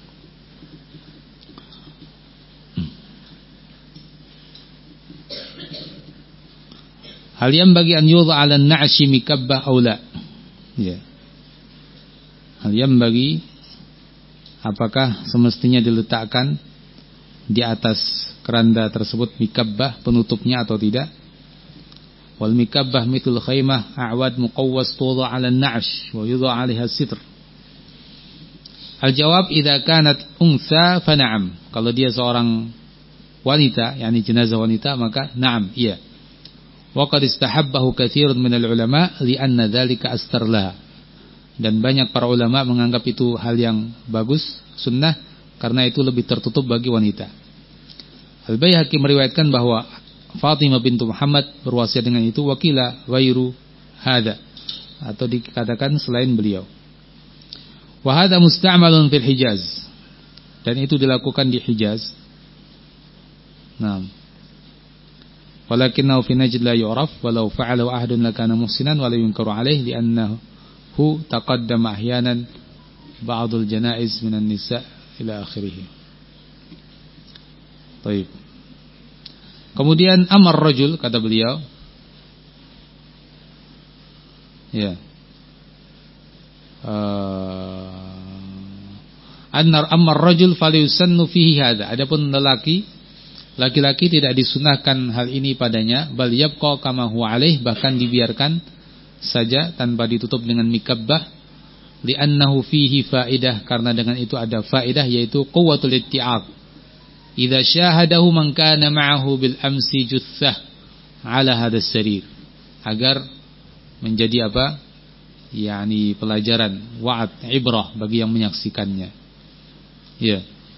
Hal yang bagi an yudha 'ala an-na'shi mikabbah aw la. Ya. Hal yang bagi, apakah semestinya diletakkan di atas keranda tersebut mikabbah penutupnya atau tidak? Wal mikabbah mithul khaymah a'wad muqawwas tudha 'ala an-na'sh wa yudha 'alaiha as-sitr. Al-jawab idza kanat unsa fa na'am. Kalau dia seorang wanita, yakni jenazah wanita, maka na'am, iya. Wa qad istahabbahu katsirun minal ulama li'anna dzalika astar laha. Dan banyak para ulama menganggap itu hal yang bagus, sunnah, karena itu lebih tertutup bagi wanita. Al-Baihaqi meriwayatkan bahwa Fatimah bintu Muhammad berwasiat dengan itu, wakila wairu hada, atau dikatakan selain beliau. Wa hada musta'malun fil Hijaz, dan itu dilakukan di Hijaz. Naam. Walakinnahu fi Najd la yu'raf walau fa'alahu ahadun lakana muhsinan wa la yunkaru alayhi li'annahu taqaddama ahyanan ba'dul janaiz minan nisa' ila akhirih. Baik. Kemudian amar rajul, kata beliau, ya, annar amar rajul falyusannu fihi hadza. Adapun laki-laki tidak disunahkan hal ini padanya, bal yabqa kama huwa alaih, bahkan dibiarkan saja tanpa ditutup dengan mikabbah, li'annahu fihi faidah, karena dengan itu ada faidah, yaitu quwwatul itti'aq. Idza syahadahu man kana ma'ahu bil amsi juthah ala hadzal sarir, agar menjadi apa? yakni pelajaran, wa'ad, ibrah bagi yang menyaksikannya. Ya.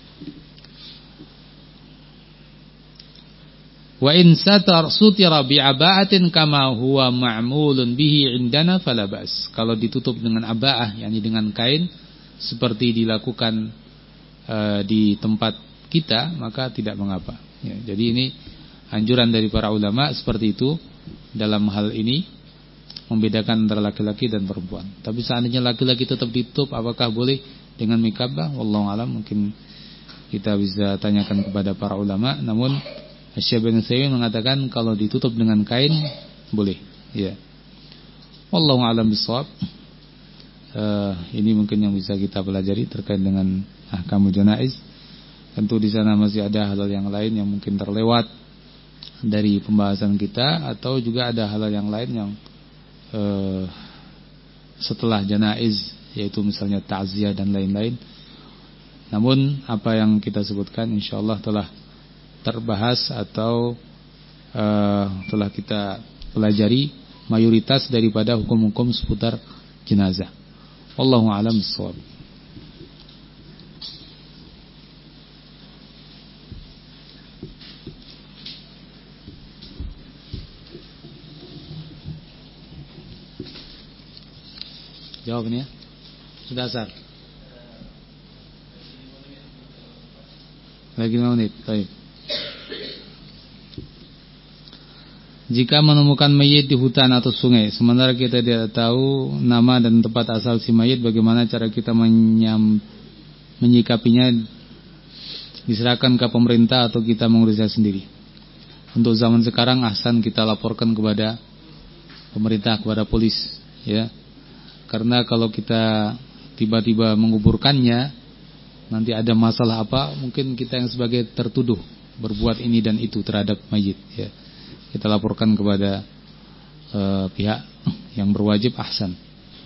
Wa in sutira bi'aba'atin kama huwa ma'mulun bihi indana fala ba's. Kalau ditutup dengan aba'ah, yakni dengan kain seperti dilakukan di tempat kita, maka tidak mengapa. Ya, jadi ini anjuran dari para ulama seperti itu dalam hal ini, membedakan antara laki-laki dan perempuan. Tapi seandainya laki-laki tetap ditutup, apakah boleh dengan mikabbah? Wallahu alam, mungkin kita bisa tanyakan kepada para ulama. Namun Syekh bin Utsaimin mengatakan kalau ditutup dengan kain boleh, ya. Wallahu a'lam bishawab. Ini mungkin yang bisa kita pelajari terkait dengan ahkamul janaiz. Tentu di sana masih ada hal-hal yang lain yang mungkin terlewat dari pembahasan kita, atau juga ada hal-hal yang lain yang setelah janaiz, yaitu misalnya ta'ziyah dan lain-lain. Namun apa yang kita sebutkan insyaallah telah terbahas atau telah kita pelajari mayoritas daripada hukum-hukum seputar jenazah. Wallahu a'lam bishawab. Jawabnya sudah asar. Lagi 5 menit. Baik. Jika menemukan mayit di hutan atau sungai, sementara kita tidak tahu nama dan tempat asal si mayit, bagaimana cara kita menyikapinya? Diserahkan ke pemerintah atau kita mengurusnya sendiri? Untuk zaman sekarang, ahsan kita laporkan kepada pemerintah, kepada polis, ya. Karena kalau kita tiba-tiba menguburkannya, nanti ada masalah apa, mungkin kita yang sebagai tertuduh berbuat ini dan itu terhadap mayit, ya. Kita laporkan kepada pihak yang berwajib, ahsan.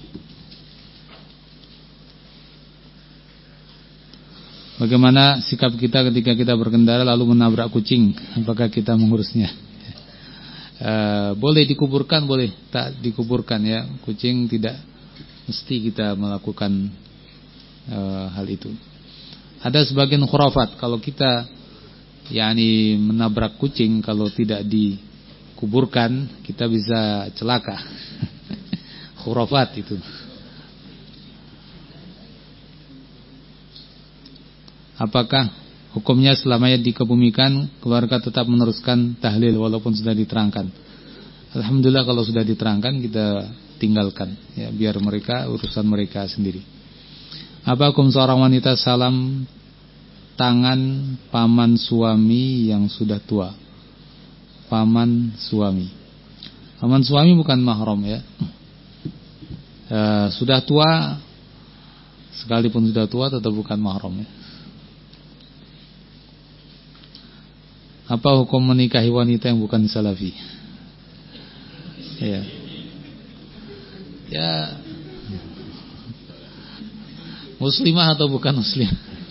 Bagaimana sikap kita ketika kita berkendara lalu menabrak kucing? Apakah kita mengurusnya? Boleh dikuburkan, boleh tak dikuburkan, ya. Kucing tidak mesti kita melakukan hal itu. Ada sebagian khurafat kalau kita menabrak kucing, kalau tidak dikuburkan kita bisa celaka. Khurafat itu. Apakah hukumnya selamanya dikebumikan, keluarga tetap meneruskan tahlil walaupun sudah diterangkan? Alhamdulillah kalau sudah diterangkan kita tinggalkan, ya, biar mereka urusan mereka sendiri. Apa hukum seorang wanita salam tangan paman suami yang sudah tua? Paman suami bukan mahram, ya. Sudah tua, sekalipun sudah tua tetap bukan mahram, ya. Apa hukum menikahi wanita yang bukan salafi? Ya, muslimah atau bukan muslimah?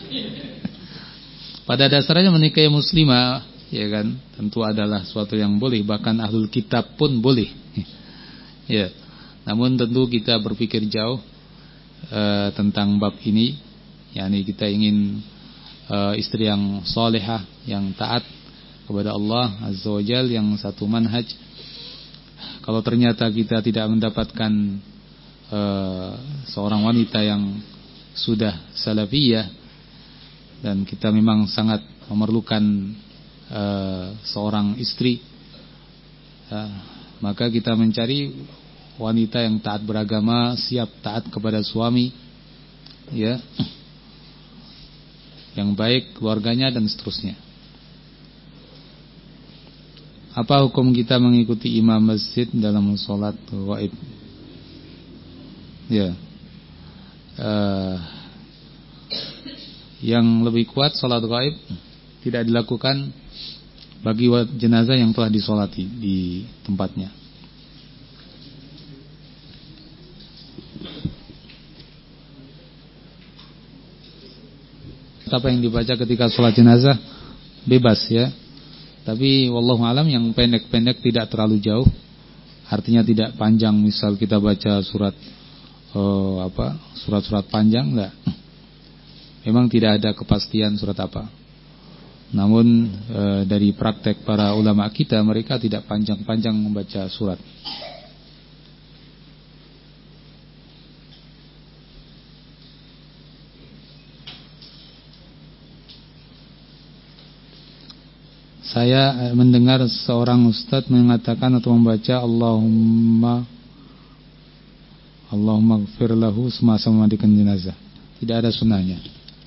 Pada dasarnya menikahi muslimah, ya kan, tentu adalah suatu yang boleh, bahkan ahlul kitab pun boleh. Ya, namun tentu kita berpikir jauh tentang bab ini. Yani kita ingin istri yang salihah, yang taat kepada Allah Azza wa Jalla, yang satu manhaj. Kalau ternyata kita tidak mendapatkan seorang wanita yang sudah salafiyah, dan kita memang sangat memerlukan seorang istri, maka kita mencari wanita yang taat beragama, siap taat kepada suami, ya, yang baik keluarganya dan seterusnya. Apa hukum kita mengikuti imam masjid dalam sholat gaib? Ya, yang lebih kuat sholat gaib tidak dilakukan bagi jenazah yang telah disolati di tempatnya. Apa yang dibaca ketika sholat jenazah bebas, ya. Tapi wallahu alam yang pendek-pendek, tidak terlalu jauh, artinya tidak panjang. Misal kita baca surat-surat panjang, enggak. Memang tidak ada kepastian surat apa. Namun dari praktek para ulama kita, mereka tidak panjang-panjang membaca surat. Saya mendengar seorang ustadz mengatakan atau membaca Allahumma gfir lahu semasa memandikan jenazah. Tidak ada sunnahnya.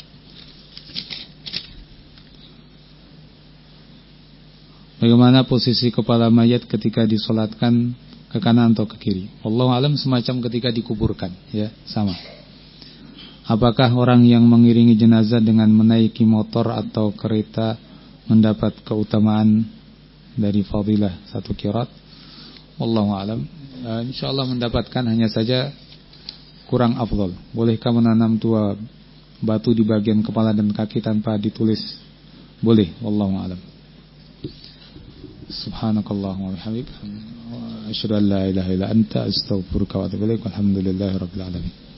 Bagaimana posisi kepala mayat ketika disolatkan, ke kanan atau ke kiri? Wallahu alam, semacam ketika dikuburkan, ya, sama. Apakah orang yang mengiringi jenazah dengan menaiki motor atau kereta mendapat keutamaan dari fadilah satu qirat? Wallahu alam. Insyaallah mendapatkan, hanya saja kurang afdal. Bolehkah menanam 2 batu di bagian kepala dan kaki tanpa ditulis? Boleh, wallahu alam. Subhanakallahumma wa bihamdika asyhadu an la ilaha illa anta astaghfiruka wa atubu ilaik. Walhamdulillahirabbil alamin.